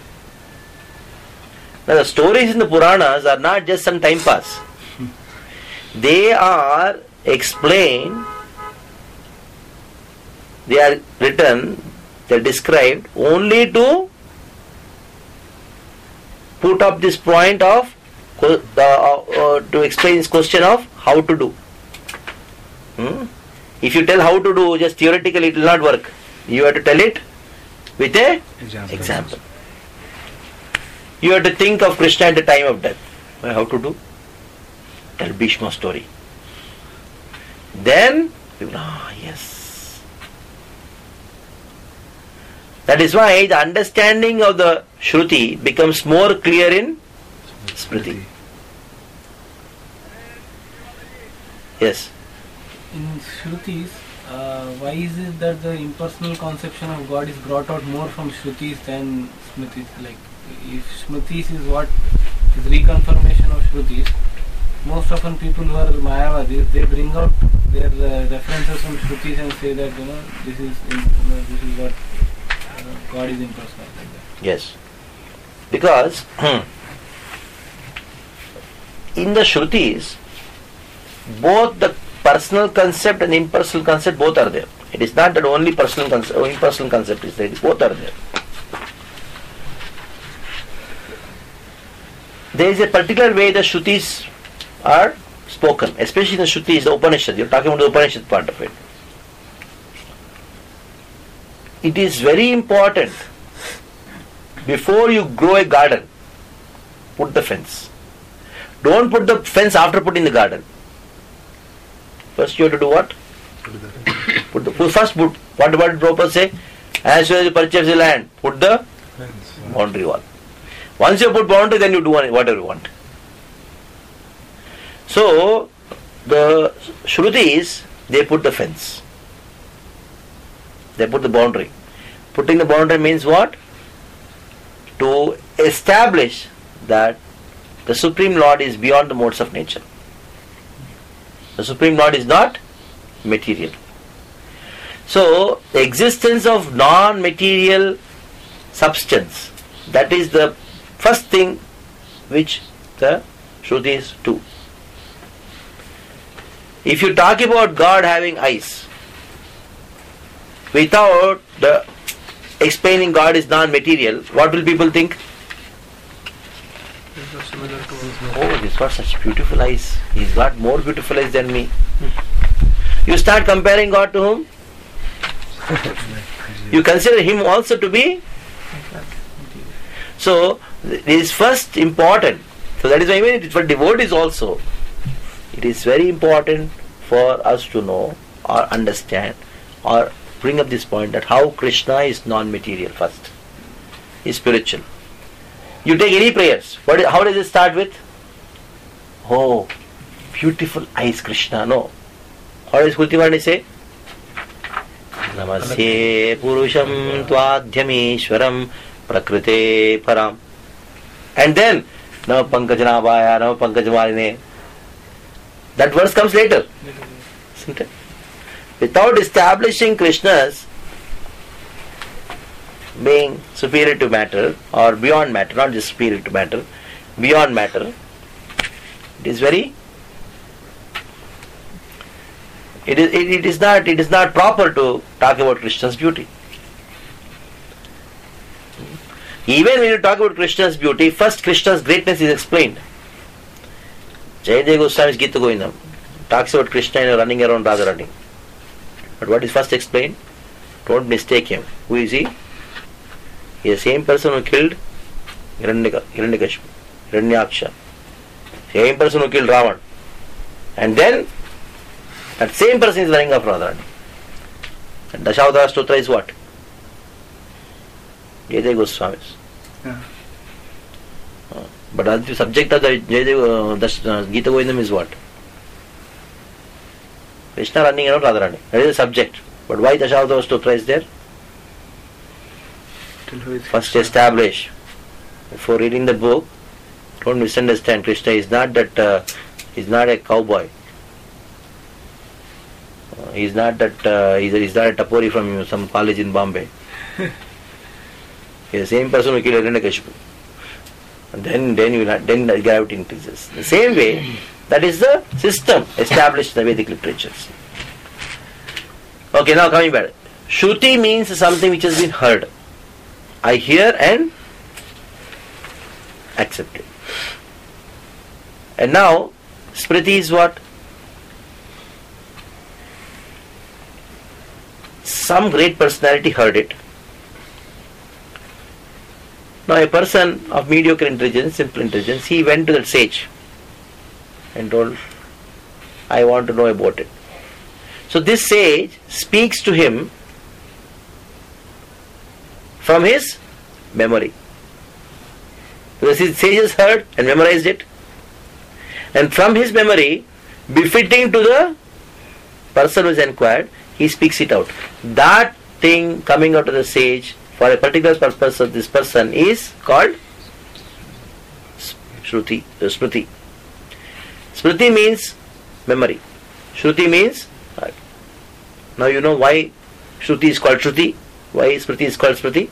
Now the stories in the Puranas are not just some time pass. They are explained, they are written, they are described only to put up this point of to explain this question of how to do. If you tell how to do just theoretically, it will not work. You have to tell it with a example. You have to think of Krishna at the time of death. How to do? Tell Bhishma story. Then people, yes. That is why the understanding of the Shruti becomes more clear in Smriti. Yes. In Shrutis, why is it that the impersonal conception of God is brought out more from Shrutis than Smritis? Like, if Smritis is what is reconfirmation of Shrutis, most often people who are Mayavadis, they bring out their references from Shrutis and say that this is what God is impersonal, like that. Yes, because in the Shrutis, both the personal concept and impersonal concept both are there. It is not that only personal concept or impersonal concept is there. Both are there. There is a particular way the Shrutis are spoken, especially the Shrutis, the Upanishad. You are talking about the Upanishad part of it. It is very important, before you grow a garden, put the fence. Don't put the fence after putting the garden. First you have to do what? What did Prabhupada say? As soon as you purchase the land, put the boundary wall. Once you put boundary, then you do whatever you want. So, the Shrutis, they put the fence. They put the boundary. Putting the boundary means what? To establish that the Supreme Lord is beyond the modes of nature. The Supreme Lord is not material. So, the existence of non-material substance, that is the first thing which the Shrutis do. If you talk about God having eyes, without the explaining God is non-material, what will people think? Oh, he's got such beautiful eyes. He's got more beautiful eyes than me. You start comparing God to whom? You consider him also to be. So, it is first important. So that is why even for devotees also, it is very important for us to know or understand or bring up this point that how Krishna is non-material first. He is spiritual. You take any prayers. How does it start with? Oh, beautiful eyes Krishna. No. How does Kultivani say? Namasye Purusham Twadhyamishwaram Prakrite Param. And then Nama Pankajanabhaya, Nama Pankajamaline. That verse comes later. Isn't it? Without establishing Krishna's being superior to matter or beyond matter, not just superior to matter, beyond matter, it is very. It is not proper to talk about Krishna's beauty. Even when you talk about Krishna's beauty, first Krishna's greatness is explained. Jayadeva Goswami's Gita Govindam talks about Krishna running around Radharani. But what is first explained? Don't mistake him. Who is he? He is the same person who killed Hiranyakashipu, Hiranyaksha. Same person who killed Ravan. And then that same person is running after Radharani. And Dashavatara Stotra is what? Jayadeva Goswami's. Yeah. But the subject of the Gita Govindam is what? Krishna running around Radharani. That is the subject. But why Dashavatara Stotra is there? First establish. Before reading the book, don't misunderstand. Krishna is not that. He's not a cowboy. He's not that. He's not a tapori from some college in Bombay. He's the same person who killed Hiranyakashipu. And then gravity increases. The same way, that is the system established in the Vedic literatures. Okay, now coming back. Shruti means something which has been heard. I hear and accept it. And now, Smriti is what? Some great personality heard it. Now a person of mediocre intelligence, simple intelligence, he went to that sage and told, I want to know about it. So this sage speaks to him from his memory. Because his sage has heard and memorized it. And from his memory, befitting to the person who is inquired, he speaks it out. That thing coming out of the sage for a particular purpose of this person is called Shruti, Smriti. Smriti means memory. Shruti means heart. Now you know why Shruti is called Shruti, why Smriti is called Smriti.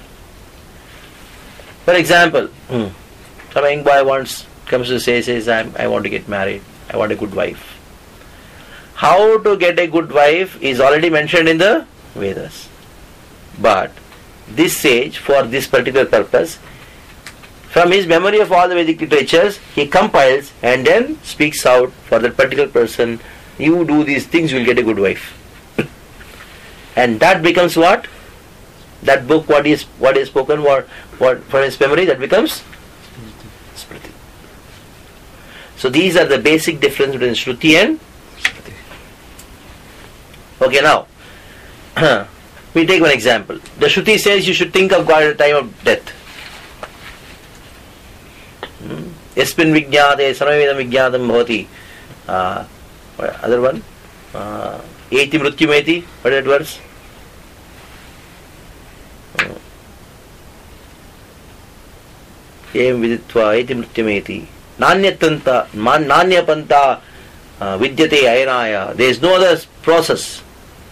For example, some young boy comes to say, says, I want to get married, I want a good wife. How to get a good wife is already mentioned in the Vedas. But this sage, for this particular purpose, from his memory of all the Vedic literatures, he compiles and then speaks out for that particular person. You do these things, you will get a good wife. And that becomes what? That book, what is spoken, what for his memory, that becomes Smriti. So these are the basic difference between Shruti and Smriti. Okay, now we take one example. The Shruti says you should think of God at the time of death. Yasmin Vijnate Sarvavedam Vijnatam Bhavati. Other one? Eti Mrutyumeti. What is that verse? Em viditva eti mrityameti. Nanyapanta vidyate ayanaya. There is no other process.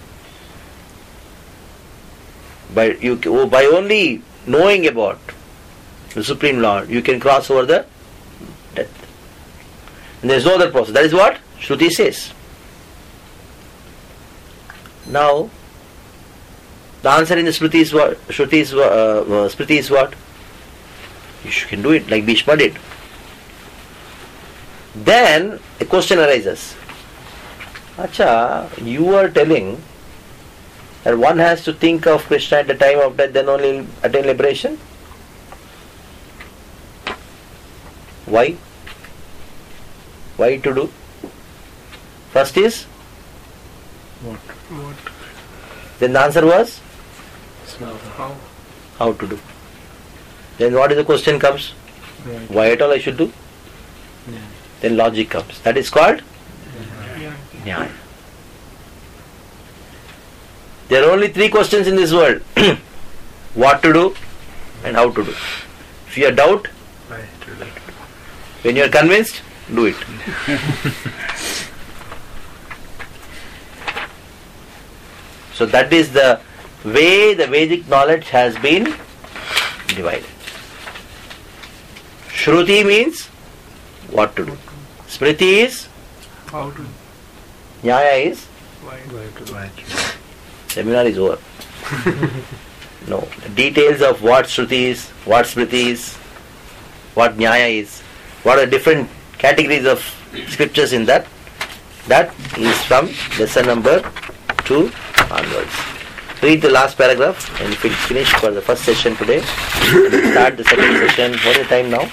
By only knowing about the Supreme Lord, you can cross over the death. And there is no other process. That is what Shruti says. Now, the answer in the Smriti is what? Smriti is what? You can do it like Bhishma did. Then a question arises. Acha, you are telling that one has to think of Krishna at the time of death, then only attain liberation? Why? Why to do? First is What? then the answer was How? how to do. Then what is the question comes? Why at all I should do? Then logic comes. That is called Nyaya. There are only three questions in this world. What to do and how to do. If you have doubt, when you are convinced, do it. So that is the way the Vedic knowledge has been divided. Shruti means what to do. Smriti is How to? Nyaya is Why? seminar is over. No. The details of what Shruti is, what Smriti is, what Nyaya is, what are different categories of scriptures in that is from lesson number 2 onwards. Read the last paragraph and we'll finish for the first session today. We'll start the second session. What is the time now?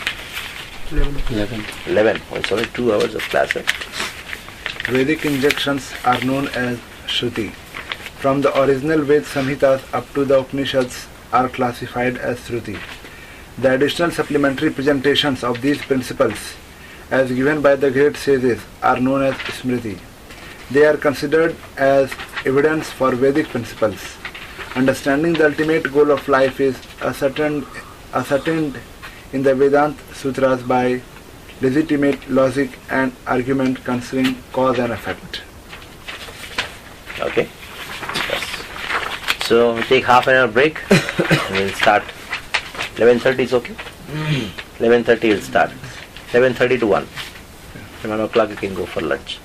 11. Oh, it's only 2 hours of class. Vedic injections are known as Shruti. From the original Ved Samhitas up to the Upanishads are classified as Shruti. The additional supplementary presentations of these principles, as given by the great sages, are known as Smriti. They are considered as evidence for Vedic principles. Understanding the ultimate goal of life is ascertained in the Vedanta Sutras by legitimate logic and argument concerning cause and effect. Okay? Yes. So we take half an hour break and we'll start. 11:30 is okay? 11:30 will start. 11:30 to 1. At 1 o'clock you can go for lunch.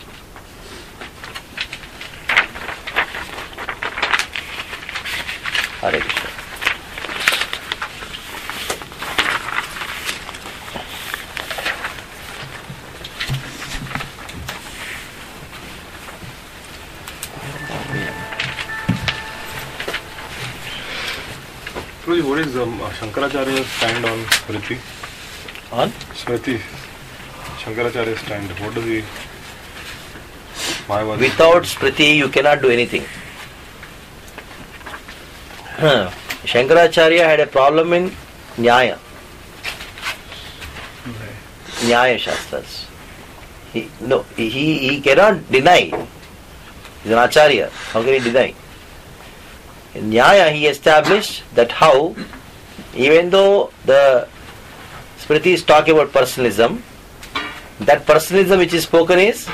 Hare Krishna. What is Shankaracharya's stand on Smriti? On? Smriti. Shankaracharya's stand. What does he? Without Smriti you cannot do anything. Shankaracharya had a problem in Nyaya. Nyaya Shastras. He cannot deny. He's an Acharya. How can he deny? In Nyaya he established that how, even though the Smritis talk about personalism, that personalism which is spoken is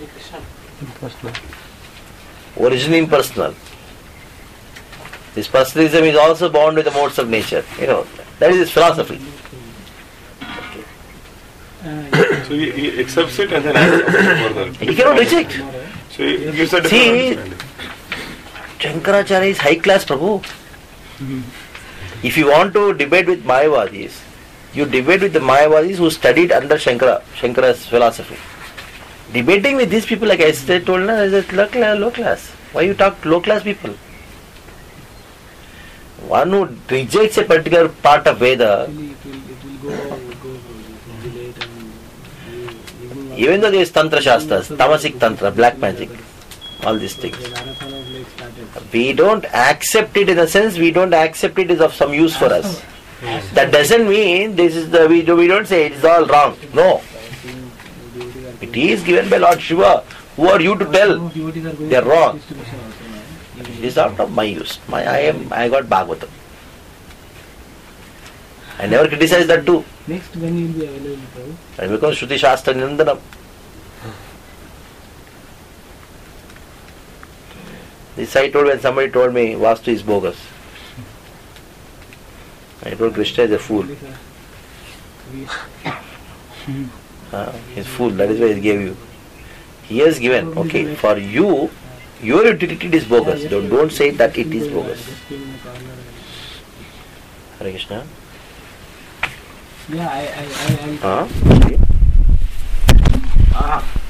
originally impersonal. This personalism is also bound with the modes of nature. That is his philosophy. So he accepts it and then asks further. He cannot reject. So he gives a different understanding. Shankaracharya is high class Prabhu. If you want to debate with Mayavadis, you debate with the Mayavadis who studied under Shankara's philosophy. Debating with these people, like I said, told na, is low class. Why you talk to low class people? One who rejects a particular part of Veda, even though there is Tantra Shastras, Tamasic Tantra, black magic, all these things, we don't accept it in a sense, we don't accept it is of some use for us. That doesn't mean this is we don't say it is all wrong. No. It is given by Lord Shiva. Who are you to tell they are wrong? It is not of my use. I got Bhagavatam. I never criticize that too. Next, when you will be available, Prabhu? And because Shruti Shastra Nindanam. This I told when somebody told me Vastu is bogus. I told Krishna is a fool. He's a fool, that is why he gave you. He has given, okay, for you, your utility is bogus. Don't say that it is bogus. Hare Krishna. Yeah, I Okay.